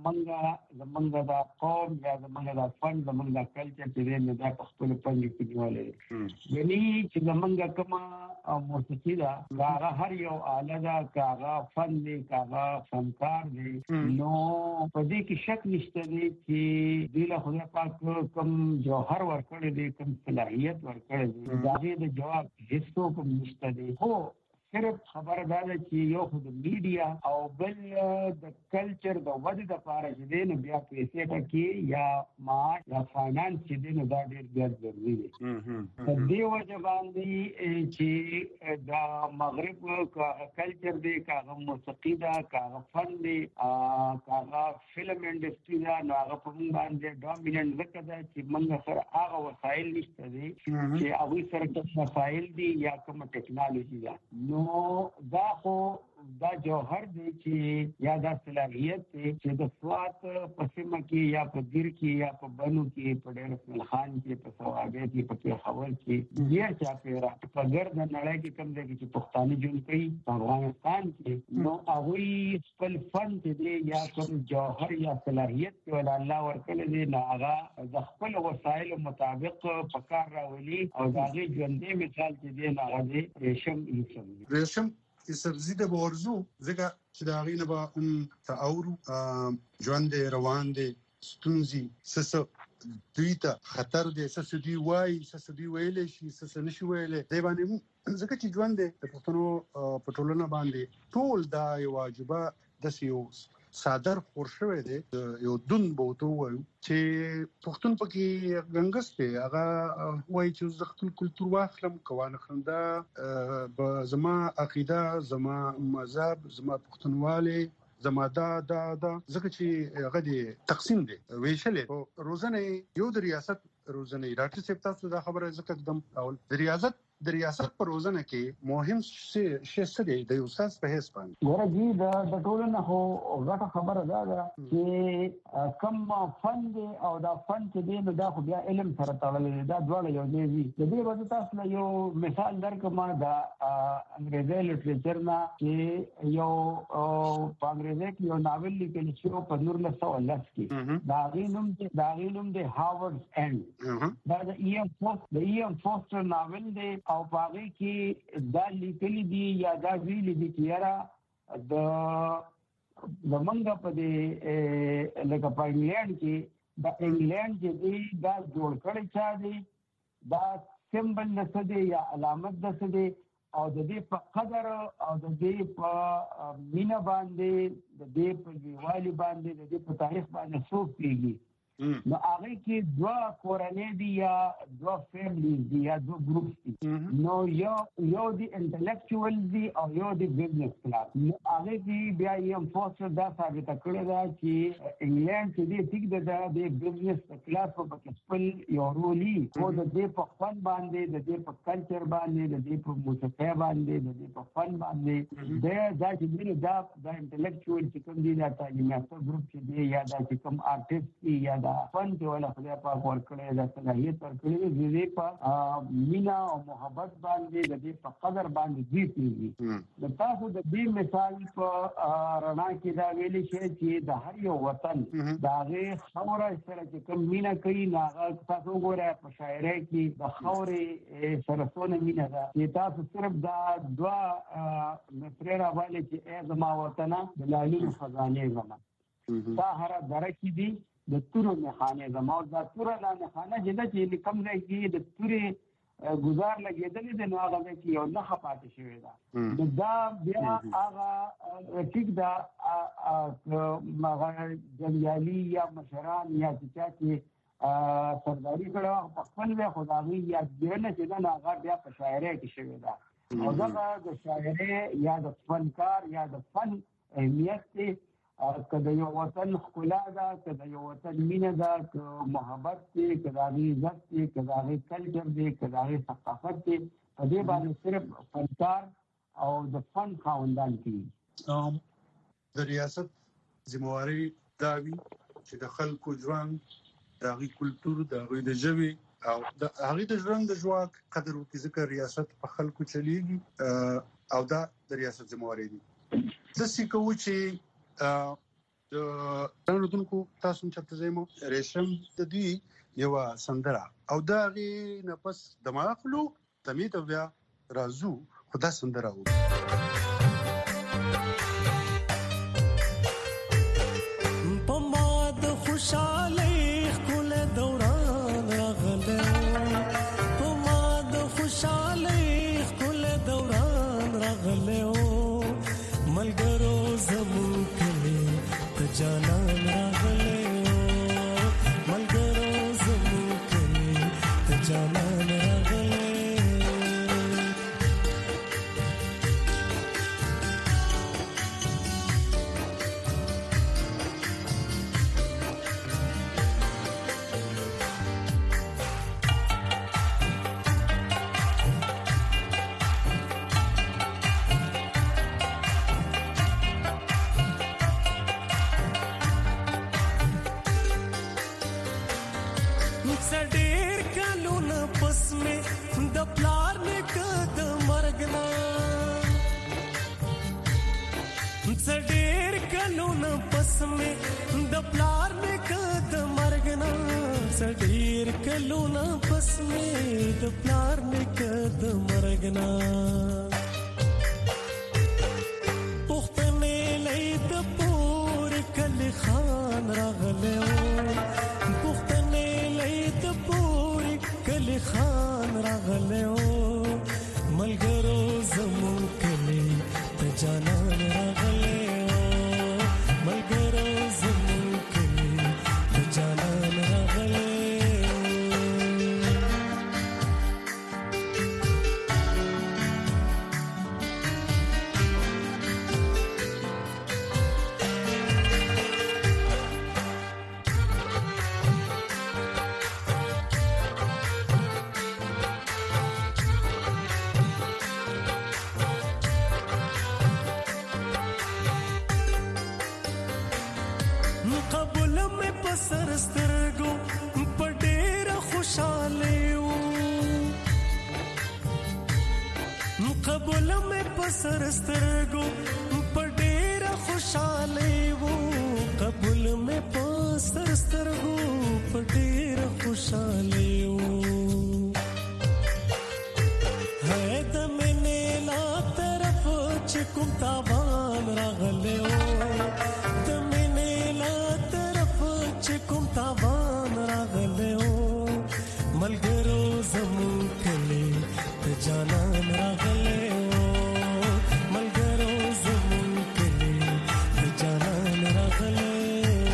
موږ زمونږ د قوم یا زمونږ د فن زمونږ د کلچر چې دی نو دا په خپل پنځه کې نیولې یعنی چې زمونږ کومه موسیقي ده هغه هر یو آله ده کاغه فن دی کاغه فنکار دی نو په دې کې شک نشته دی چې د له خدای پاک کوم جوهر ورکړی دی کوم صلاحیت ورکړی دی دا د جواب هیڅ کوم نشته دی. هو صرف خبره دا ده چې یو خو د میډیا او بل د کلچر د ودې لپاره چې دی نو بیا پیسې پکې یا معاش یا فاینانس چې دی نو دا ډېر زیات ضروري دی. په دې وجه باندې چې د مغرب کلچر دی کاغه موسیقي ده کاغه فن دی کاغه فلم انډسټري ده نو هغه په موږ باندې ډومیننټ ځکه ده چې موږ سره هغه وسایل نشته دي چې هغوی سره کوم وسایل دي یا کومه ټیکنالوژي ده. نو دا خو دا جوهر دی چې یا دا صلاحیت دی چې د سوات په سیمه کې یا په دیر کې یا په بنو کې په ډېر اسماعیل خان کې په سوابه کې په پېښور کې ډېر چاپېره په ګرد نړۍ کې کوم ځای کې چې پښتانه ژوند کوي په افغانستان کې نو هغوی خپل فن چې دی یا کوم جوهر یا صلاحیت چې ول الله ورکړی دی نو هغه د خپل وسایلو مطابق په کار راولي او د هغې ژوندی مثال چې دی نو هغه دی ریشم یوسف. ریشم سبزی د ورزو ځکه چې دا غینه به هم تاورو ژوند روان دي ستونزي سس دوی ته خطر دي سس دوی وای سس دوی ویلې شي سس نشي ویلې دی باندې ځکه چې ژوند د پښتنو په ټولنه باندې ټول دا یو واجبہ د سیو صادر خور شوی دی یو دون بوته وایو چې پښتون پکې غنګس دی هغه وایي چې زه خپل کلتور واخلم کوانه خندا به زما عقیده زما مذهب زما پښتونواله زما دا دا دا ځکه چې هغه دی تقسیم دی ویشلې روزنه یو د ریاست روزنه ډاکټر صاحب تاسو دا خبره ځکه دم اول د ریاست د ریاست پر روزنه کې مهم شی څه دی د استاد په هیڅ باندې ګوره جی د د ټولنه خو غټه خبره ده چې کوم فن دی او دا فن چې دی نو دا خو بیا علم سره تړلی دی دا دواړه یو ځای دي. د دې وجه تاسو له یو مثال درکړم د انګریزي لټریچر نه چې یو په انګریزي کې یو ناول لیکل شوی په نولس سوه لس کې دا هغې نوم دا هغې نوم دی هاورډز اینډ دا د ای ایم فوسټر د ای ایم فوسټر ناول دی او باغی کې دا لیکلي دي یا دا ویلي دي چې یاره د زمونږ په دې لکه په انګلینډ کې د انګلینډ چې دی دا جوړ کړی چا دی دا سمبل د څه دی یا علامت د څه دی او د دې په قدر او د دې په مینه باندې د دې په دیوالي باندې د دې په تاریخ باندې څوک پیږي نو هغه کې دوه کورنۍ دي یا دوه فیملیز دي یا دوه ګروپس دي نو یو یو دی انټلیکچوال دي او یو دی بزنس کلاس نو هغه کې بیا یم فوسټر دا ثابته کړې ده چې انګلینډ چې دی ټیک ده د بزنس کلاس په خپل یو رولي او د دې په فن باندې د دې په کلچر باندې د دې په موسیقي باندې د دې په فن باندې دا دا چې دا د انټلیکچوال چې کوم دي دا تعلیم یافته ګروپ چې دی یا دا چې کوم آرټیست دي یا فن چې ولا خدای پاک ورکړی دا صلاحیت ورکړی دی دې په مینا او محبت باندې د دې په قدر باندې دی پیږي د تاسو د دې مثال په رڼا کې دا ویلي شي چې د هر یو وطن دا غي خوره سره چې کوم مینا کوي ناغه تاسو ګوره په شاعرۍ کې د خورې سرسونه مینا ده چې تاسو صرف دا دوا مفرر حواله چې ای زما وطن د لالي خزانه زما ساحره درکې دي د تورو مخانه زما د تورو لا مخانه چې د چې کم ځای کې د تورې گزار لګېدلې د نو هغه کې یو نه خپاته شوی دا دا بیا هغه ټیک دا هغه جنجالي یا مشران یا چې سرداری کړه په خپل وی خدایي یا دنه چې دا هغه بیا په شاعرۍ کې شوی دا او دا د شاعرۍ یا د فنکار یا د فن اهمیت کله یو وطن ښکلا ده، کله یو وطن مینه ده، که محبت دی، که د هغې عزت دی، که د هغې کلچر دی، که د هغې ثقافت دی، په دې باندې صرف فنکار او د فن خاوندان کېږي. د ریاست ذمہواري دا وي چې د خلکو ژوند، د هغې کلتور، د هغې د ژبې او د هغې د ژوند د ژواک قدر وکړي، ځکه ریاست په خلکو چلیږي او دا د ریاست ذمہواري دي. داسې کوو چې د رودونکو تاسو هم چرته ځای مو ریشم د دوی یوه سندره او د هغې نه پس دماغ اخلو دمې ته بیا راځو، خو دا سندره وو. په ما د خوشحالۍ ښکلی دوران راغلی، په ما د خوشحالۍ ښکلی دوران راغلی، ملګرو زموږ کلي ته جانان راغلی، ملګرو زموږ کلي ته جانان راغلی. ډېر کلونه پس مې د پلار نیکه د مرګ نه، ډېر کلونه پس مې د پلار نیکه د مرګ نه، پوښتنې لۍ د پورې کلي خان راغلی، پوښتنې لۍ د پورې کلي خان راغلی، ملګرو زموږ کلي ته جانان راغلی، ملګرو زموږ کلي ته جانان راغلی. قبول مې په سر سترګو په ډېره خوشحالۍ وو، قبول مې په سر سترګو په ډېره خوشحالۍ وو، قبول مې په سر سترګو په ډېره خوشحالۍ وو. هی د مینې لا طرف چې کوم تاوان راغلی و، کوم تاوان راغلی و، ملګرو زموږ کلي ته جانان راغلی و، ملګرو زموږ کلي ته جانان راغلی و.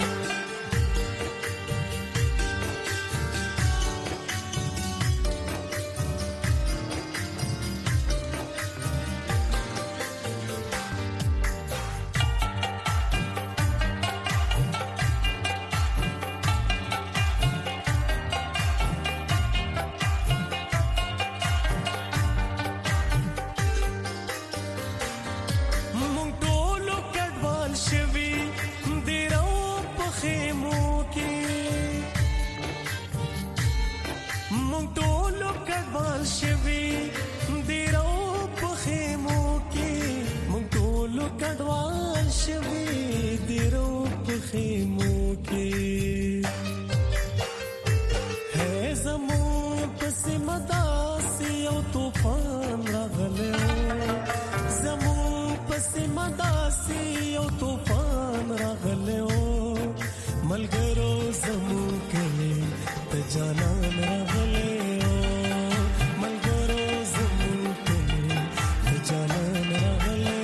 ملګرو زموږ کلي ته جانان راغلی، ملګرو زموږ کلي ته جانان راغلی.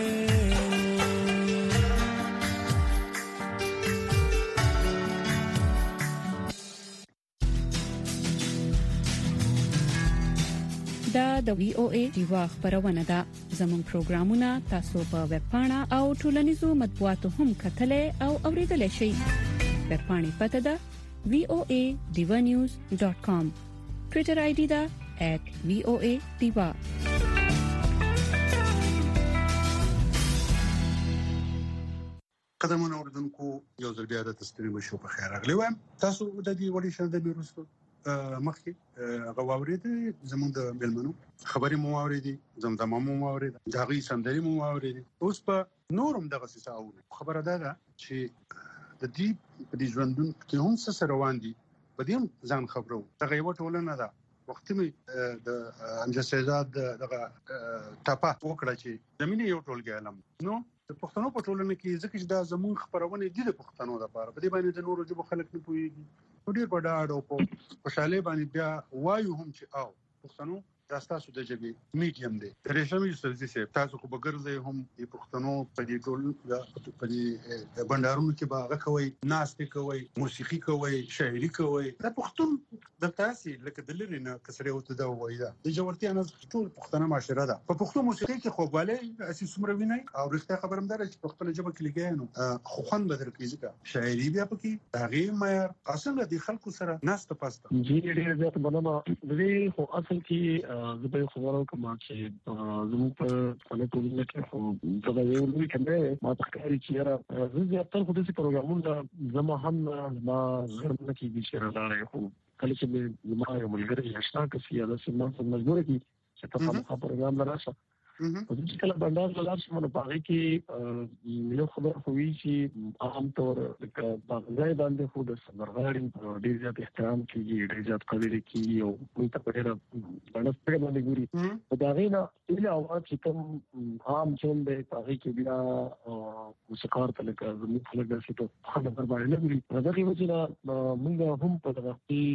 دا د وی او ای دیوا خبرونه ده. زموږ پروګرامونه تاسو په ویب پاڼه او ټولنیزو مطبوعاتو هم کتلای او اوریدلای شئ. ویب پاڼې پته ده وی او ای diva news dot com. ټوئیټر آی ډي ده at v o a diva. قدمونه اوردونکو یو ځل بیا د تستریم شو په خیر راغلی وایم. تاسو د دې وړي شنه د بیرستو مخکې هغه واورېدې زموږ د ملمنو خبرې مو واورېدې زمزمه مو واورېدې دغه سندري مو واورېدې. اوس په نورم دغه څه خبره ده چې د دې په دې ژوندون کې هم څه روان دي په دې ځان خبرو دغه یو ټولنه ده. وخت می د امجسیزاد دغه ټاپه وکړه چې زمينه یو ټولګي علم نو د پښتنو په ټولنه کې ځکه چې دا زمون خبرونه دي د پښتنو لپاره په دې باندې د نورو ژبو خلک نه پوهیږي. ډېر په ډاډ او په خوشاله باندې بیا وایو هم چې او پښتنو دا تاسو د ژبې میډیم دی. ریشمې یوسفزي سي تاسو کو بغرځي هم د پښتنو په دې ټول په دې بندارونو کې باغ کوي ناستې کوي موسیقي کوي شاعري کوي. دا پښتون د تاسو لکه دلری نه کسره وته دا وایي دا د جوړتیا نه ټول پښتنه معاشره ده. په پښتو موسیقي کې خوګواله اساس سمره ویني او رښتیا خبرم ده چې پښتون ژبه کې لګیانو خو خوند بدر کیږي شاعري بیا پکې تغیر معیار اصل د خلکو سره ناست پاسته جی ډېر زیات مننه. دې خو اصل کې زه به خبرو کوم چې زموږ په خپل ټولنه کې خو دا یو لوی کمه ما تخکاری چې را زه زیاتره خو دې پروګرامونه زما هم ما غیر نه کیږي چې راځي خو کله چې ما یو ملګری نشته کسي یا د سیمه مجبور کی چې تاسو په پروګرام راشه په دې کله بندر لار شمه په هغه کې یو خبر خوي چې عام طور په ځای باندې خو د سمرغاړي ډیر زیات احترام کیږي ډیر زیات قدر کیږي او په تپړه باندې څنګه باندې ګوري په دا غینا اله اواز چې کوم عام چون به په هغه کې بیا موسیقار تل کې زموږ خلک د څه په خبر باندې نه ګوري. دا غي وجه موږ هم په دغه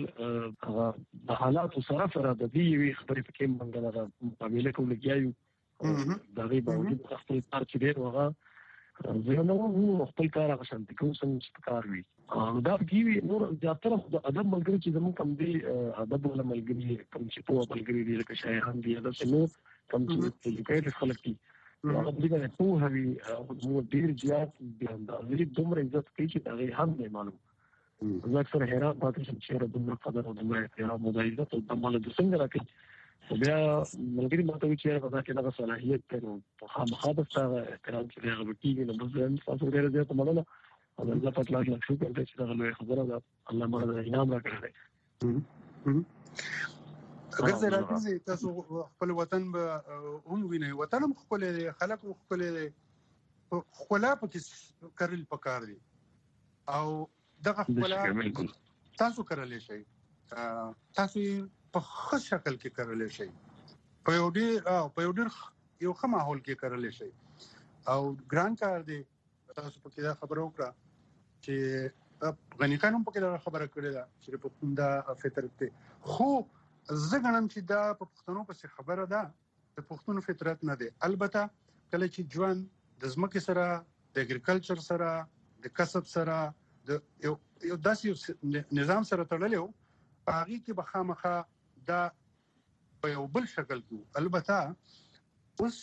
د حالات سره سره د دې وی خبرې په کې موږ دا تعامل کوو دا غي باندې خپل کار چې ډیر وغه زه نو خپل کار غشنت کوم څنګه کار وی نو دا کیوي نور زیاتره د ادب ملګری چې زموږ کم دی ادب ولا ملګری کم چې په ملګری دی لکه شاعران دي دا څه نو کم چې لیکل خلک دي هغه دې نه په هوی مو ډیر زیات دی دا دې دومره عزت کوي چې دا هم نه معلوم. زه اکثر حیران پاتې شم چې را دومره قدر او دومره احترام او عزت او د مال د څنګه راکړي بیا ملګری ماته وی چې هغه کې دا صلاحیت کړو په مخابط سره احترام چې هغه وکیږي نو بس تاسو ډېر زیات مننه او الله پاک لاس لاک شکر دې چې دا له خبره ده الله مړ انعام راکړي. اگر زه راځي تاسو خپل وطن به هم وینئ وطن هم خپل خلک خپل خپل پکې کړل پکار دي او دغه خپل تاسو کړل شي تاسو په ښه شکل کې کړل شي په یو ډیر او په یو ډیر یو ښه ماحول کې کړل شي او ګران کار دی. تاسو په کې دا خبره وکړه چې غنی خانم په کې دا خبره کړې ده چې په پوندا فطرت ته خو زه غنم چې دا په پښتنو په خبره ده د پښتنو فطرت نه دی. البته کله چې ژوند د ځمکې سره د اګریکلچر سره د کسب سره د یو یو داسې نظام سره تړلی و هغه کې به خامخا دا په یو بل شکل کې البته اوس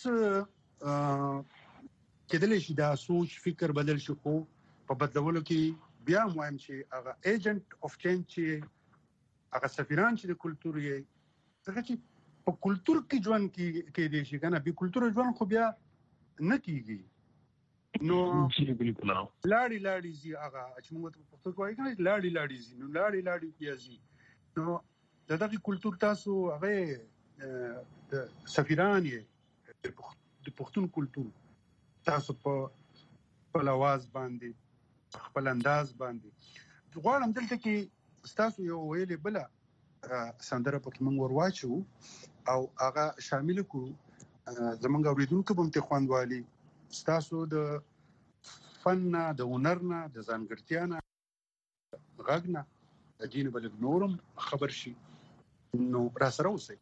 کېدلی شي دا سوچ فکر بدل شي خو په بدلولو کې بیا مهم چې هغه ایجنټ اف چینج چې هغه سفیران چې د کلتور یې څنګه چې په کلتور کې ژوند کې کې دي شي کنه به کلتور ژوند خو بیا نه کیږي نو چې بالکل لاړی لاړی زی هغه چې موږ په پښتو کې وایي کنه لاړی لاړی زی نو لاړی لاړی کیږي نو دغه کلتور تاسو هغه د سفیران یې د پښتون کلتور تاسو په خپل आवाज باندې خپل انداز باندې غواړم دلته کې تاسو یو ویلې بل سندره پکې موږ ورواچو او هغه شامل کو زمونږ اوریدونکو به ته خواندوالي تاسو د فن د هنر نه د ځانګړتیا نه غږ نه د دین بل نورم خبر شي نو را سره اوسئ.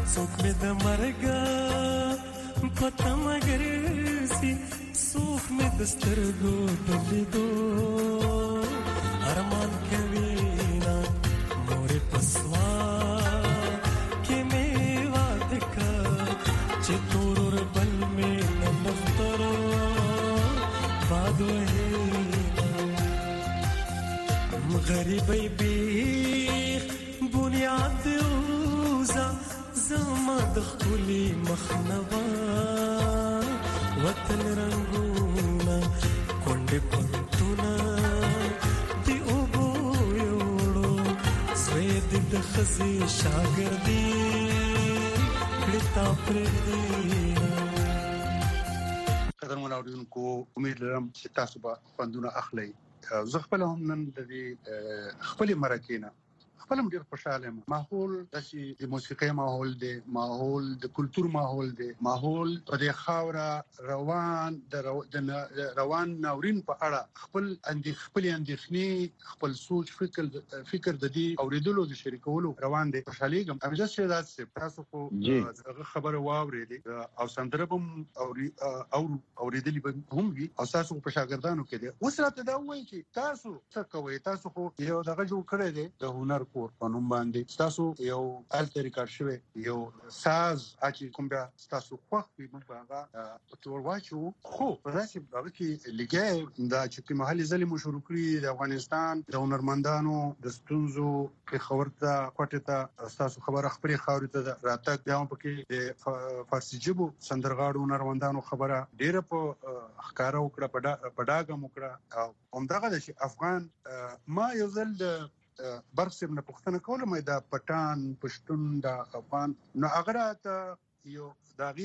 څوک مې د مرګ پته مګر سي څوک مې د سترګو د لیدو ارمان کوي نه مورې پسوا کې مې واده کړ چې تور بل مې نه دفتر باد وهي غریبی بیخ بنیاد اوزا زما د خپلې مخنوا وطن رنگونه کونډې پنتونه دی اوبو یوړو زوی دې د ښځې شاګردي کړې تا پرېږدي. قدرمن اورېدونکو امید لرم چې تاسو به خوندونه اخلئ. زه خپل هم نن د دې خپلې مرکې نه خپل هم ډېر خوشحاله یم. ماحول داسې د موسیقۍ ماحول دی، ماحول د کلتور ماحول دی، ماحول په دې خاوره روان د روان ناورین په اړه خپل اندېښ خپلې اندېښنې خپل سوچ فکر فکر د دې اورېدلو د شریکولو روان دی. خوشحالېږم امجد شهزاد صاحب تاسو خو هغه خبره واورېدې او سندره به هم اورېدلې به هم وي او تاسو په شاګردانو کې دی. اوس راته دا ووایئ چې تاسو څه کوئ؟ تاسو خو یو دغه جوړ کړی دی د هنر کور په نوم باندې، تاسو یو الته ریکارډ شوی یو ساز چې کوم بیا تاسو خوښ وي موږ به هغه په تور واچو. خو په داسې هغه کې لګیا دا چې کوم محلي ځلې مو شروع کړي د افغانستان د هنرمندانو د ستونزو پېښور ته کوټې ته تاسو خبره خپلې خاورې ته راتګ بیا هم پکې د فارسي ژبو سندرغاړو هنرمندانو خبره ډېره په ښکاره وکړه په ډاګه مو کړه. او همدغه ده چې افغان ما یو ځل د برق صاحب نه پوښتنه کوله مې دا پټان پښتون د افغان نو هغه راته یو د هغې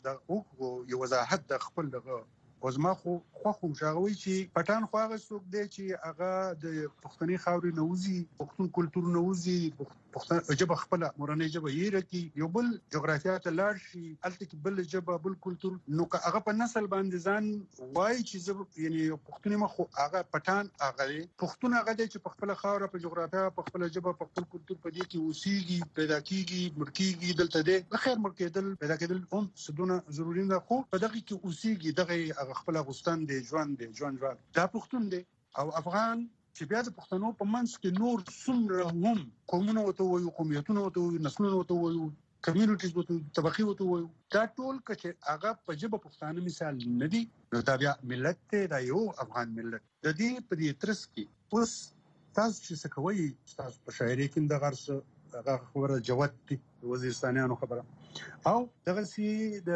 یو وضاحت د خپل دغه وزما خو خوښ وم چې هغه وایي چې پټان خو هغه څوک دی چې هغه د پښتني خاورې نه وځي، پښتون کلتور نه وځي، پښتون ژبه خپله مورنۍ ژبه هېره کړي، یو بل جغرافیا ته لاړ شي، هلته کې بل ژبه بل کلتور، نو که هغه په نسل باندې ځان وایي چې زه یعنې پښتون یم، خو هغه پټان هغه دی، پښتون هغه دی چې په خپله خاوره په جغرافیا په خپله ژبه په خپل کلتور په دې کې اوسېږي، پیدا کېږي، مړ کېږي، دلته دی. بخیر مړ کېدل پیدا کېدل هم څه دونه ضروري نه ده، خو په دغه کې اوسېږي، دغه خپل غوستان دی، ژوند دی، ژوند ژوند دا پښتون دی. او افغان چې بیا د پښتنو په منځ کې نور څومره هم قومونه ورته وایو، قومیتونه ورته وایو، نسلونه ورته وایو، کمیونټیز ورته طبقې ورته وایو، دا ټول که چې هغه په ژبه پښتانه مثال نه دي نو دا بیا ملت دی، دا یو افغان ملت. د دې په دې ترڅ کې اوس تاسو چې څه کوئ تاسو په شاعرۍ کې دغه څه هغه خبره جوت دي د وزیرستانیانو خبره او دغسې د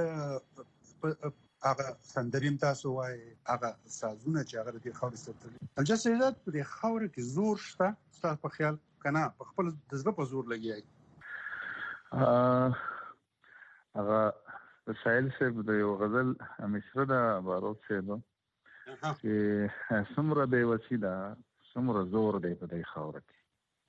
هغه سندریم تاسو وایي هغه سازونه چې هغه د دې خاورې سره تړلي. امجد شهزاد په دې خاوره کې زور شته ستاسو په خیال که نه په خپل د زړه په زور لګیایي؟ هغه د سایل صاحب د یو غزل مصره ده باروت صاحب چې څومره بېوسي ده څومره زور دی په دې خاوره کې.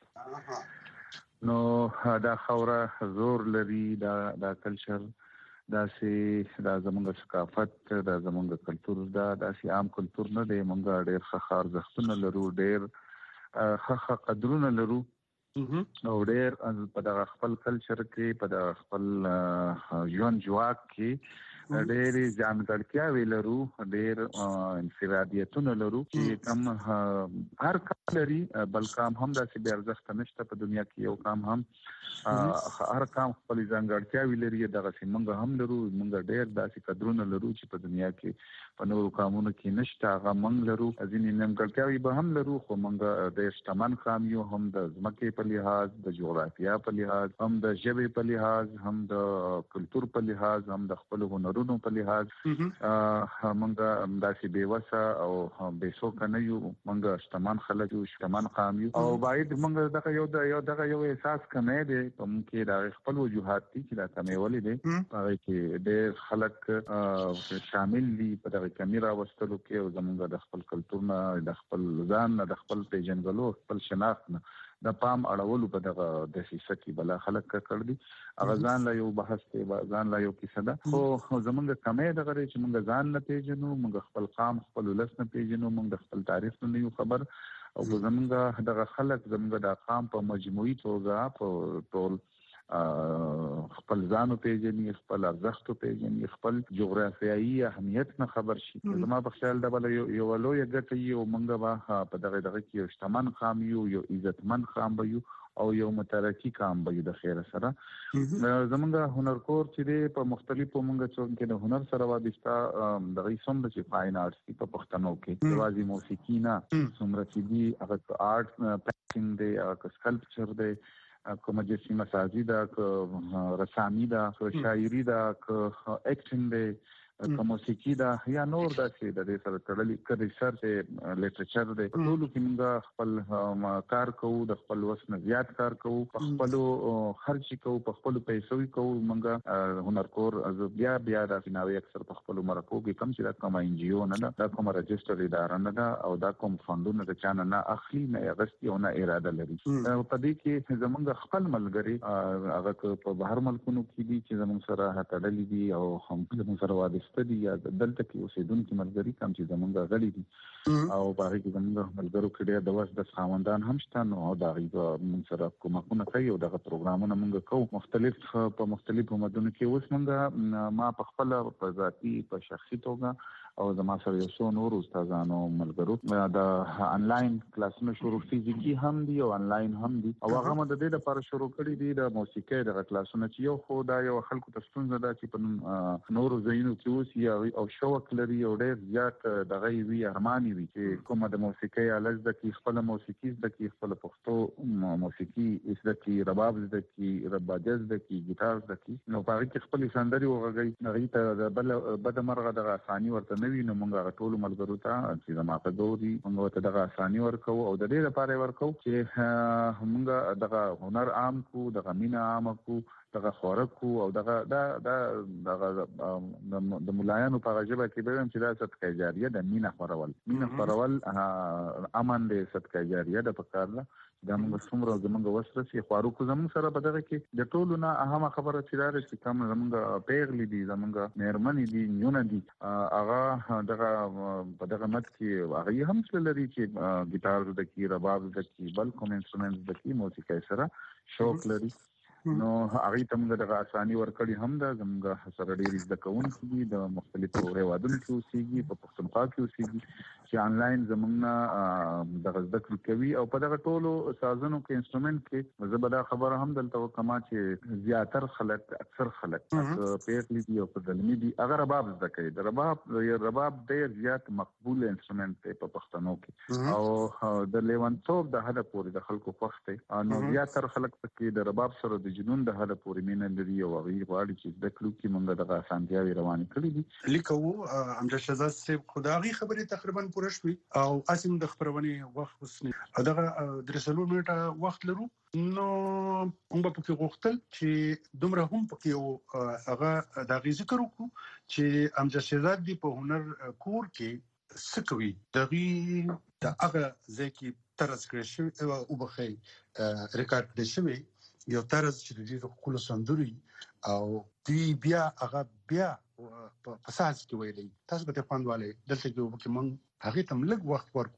نو دا خاوره زور لري، دا دا کلچر داسې دا زمونږ ثقافت دا زمونږ کلتور دا داسې عام کلتور نه دی. مونږ ډېر ښه ښه ارزښتونه لرو، ډېر ښه ښه قدرونه لرو او ډېر په دغه خپل کلچر کې په دغه خپل ژوند جواک کې ډېرې ځانګړتیاوې لرو، ډېر انفرادیتونه لرو چې کم هر کام لري، بل کام هم داسې بې ارزښته نشته په دنیا کې. یو کام هم هر کام خپلې ځانګړتیاوې لري، دغسې موږ هم لرو. موږ ډېر داسې قدرونه لرو چې په دنیا کې په نورو کامونو کې نشته، هغه موږ لرو. ځینې نیمګړتیاوې به هم لرو، خو موږ ډېر شتمن قام یو، هم د ځمکې په لحاظ، د جغرافیا په لحاظ، هم د ژبې په لحاظ، هم د کلتور په لحاظ، هم د خپلو هنرونو په لحاظ. موږ داسې بېوسه او بېڅوکه نه یو، موږ شتمن خلک یو، شتمن قام یو او باید موږ دغه یو دغه یو احساس کمی دی په موږ کې، د هغې خپل وجوهات دي چې دا کمی ولې دی. په هغې کې ډېر خلک شامل دي په دغه کمي راوستلو کې او زموږ د خپل کلتور نه، د خپل ځان نه، د خپل پېژندګلو، خپل شناخت نه د پام اړولو په دغه دسیسه کې بلا خلک کړ دي. هغه ځان لا یو بحث دی، ځان لا یو کیسه ده، خو زموږ کمی دغه دی چې موږ ځان نه پېژنو، موږ خپل قام خپل ولس نه پېژنو، موږ د خپل تاریخ نه یو خبر او زموږ دغه خلک زموږ د قام په مجموعي توګه په ټول خپل ځان پیژني، خپل ارزښت پیژني، خپل جغرافیایي اهمیت نه خبر شي. زما په خیال دا بل یو لوی ګټه یو موږ به په دغه دغه کې یو شتمن قام یو، یو عزتمن قام به یو او یو مترقي قام به یو د خیر سره. زمونږ هنرکور چې دی په مختلفو موږ چې د هنر سره وابسته دغه څومره چې فاین آرټس په پښتنو کې یوازې موسیقي نه څومره چې دی هغه آرټ پینټینګ دی، هغه سکلپچر دی، که مجسمه سازی ده، که رسامي ده، که شاعري ده، که اکټینګ دی، که موسیقي ده یا نور دا چې د دې سره تړلي که ریسرچ لیټریچر دی. ټولو کې موږ خپل کار کوو، د خپل وس نه زیات کار کوو، په خپلو خرچ کوو، په خپلو پیسو کوو. موږ هنرکور بیا بیا دا فناوي اکثر په خپلو مرکو کې کم چې دا کومه ان جی او نه ده، دا کومه رجسټر اداره نه ده او دا کوم فندونه د چا نه اخلي، نه اغستي او نه اراده لري. په دې کې زموږ خپل ملګري هغه په بهر ملکونو کې دي چې زموږ سره تړلي دي او هم زموږ سره وابسته دي یا دلته کې اوسېدونکي ملګري کم چې زموږ غړي دي او په هغې کې زموږ ملګرو کې ډېر د وس د خاوندان هم شته، نو د هغوی به موږ سره کومکونه کوي او دغه پروګرامونه موږ کوو مختلف په مختلفو مدونو کې. اوس موږ ما په خپله په ذاتي په شخصي توګه او زما سره یو څو نور استادانو ملګرو د انلاین کلاسونه شروع، فزیکي هم دي او انلاین هم دي، او هغه مو د دې لپاره شروع کړي دي د موسیقۍ دغه کلاسونه چې یو خو دا یو خلکو ته ستونزه ده چې په نورو ځایونو کې اوسي او شوق لري او ډېر زیات دغه وي ارمان وي چې کومه د موسیقۍ آله زده کړي، خپله موسیقي زده کړي، خپله پښتو موسیقي زده کړي، رباب زده کړي، رباجه زده کړي، ګیټار زده کړي، نو په هغې کې خپلې سندرې وغږوي. هغې ته د بل بده مرغه دغه اساني ورته نه وي، نو موږ هغه ټولو ملګرو ته چې زما په دور دي موږ ورته دغه اساني ورکوو او د دې لپاره یې ورکوو چې موږ دغه هنر عام کړو، دغه مینه عامه کړو، دغه خوراک کړو او دغه دا دغه د ملایانو په هغه ژبه کې به وایم چې دا صدقه جاریه ده، مینه خورول. مینه خورول امن دی، صدقه جاریه ده پکار ده. دا موږ څومره زموږ وس رسي خواروکو زموږ سره په دغه کې د ټولو نه اهمه خبره چې دا ده چې کوم زموږ پیغلې دي، زموږ مېرمنې دي، نیونه دي، هغه دغه په دغه مد کې هغوی هم څه لري چې ګیټار زده کړي، رباب زده کړي، بل کوم انسټرومنټ زده کړي، موسیقۍ سره شوق لري، نو هغوی ته موږ دغه اساني ورکړې هم ده. زموږ سره ډېرې زده کوونکي دي، د مختلفو هېوادونو کې اوسېږي، په پښتونخوا کې اوسېږي، چې آنلاین زموږ نه دغه زده کړې کوي. او په دغه ټولو سازونو کې انسټرومنټ کې زه به دا خبره هم دلته وکړم چې زیاتر خلک اکثر خلک پیغلې دي او په زلمي دي هغه رباب زده کوي. د رباب رباب ډېر زیات مقبول انسټرومنټ دی په پښتنو کې او د لیونتوب د حده پورې د خلکو خوښ دی، نو زیاتر خلک پکې د رباب سره د جنون د حده پورې مینه لري او هغوی غواړي چې زده کړو کې موږ دغه اسانتیاوې روانې کړي دي. لیکو امجد شهزاد صاحب خو د هغې خبرې تقریبا پوره شوې او هسې د خپرونې وخت اوس نه دغه درې څلور منټه وخت لرو، نو موږ به پکې غوښتل چې دومره هم پکې هغه د هغې ذکر وکړو چې امجد شهزاد دي په هنر کور کې څه کوي، د هغې د هغه ځای کې طرز کړی شوی وبخښئ ریکارډ کړی شوی یو طرز چې د ډېرو ښکلو سندرو او دوی بیا هغه بیا په ساز کې ویلی، تاسو به ترې خوند والی. دلته کې وبکې موږ هغې ته هم لږ وخت ورکړو.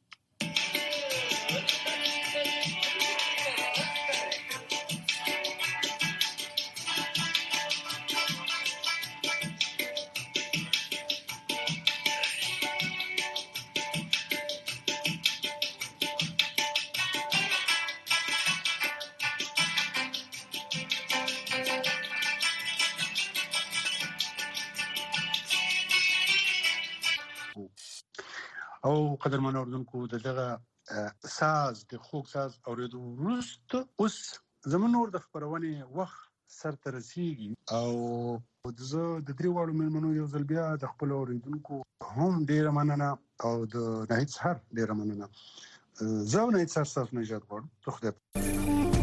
او قدرمن اوریدونکو د دغه ساز د خوږ ساز اورېدو وروسته اوس زموږ نور د خپرونې وخت سرته رسیږي او زه د درې واړو مېلمنو یو ځل بیا د خپلو اوریدونکو هم ډېره مننه او د نهید سهار ډېره مننه. زه او نهید سهار ستاسو نه اجازه غواړم. د خدای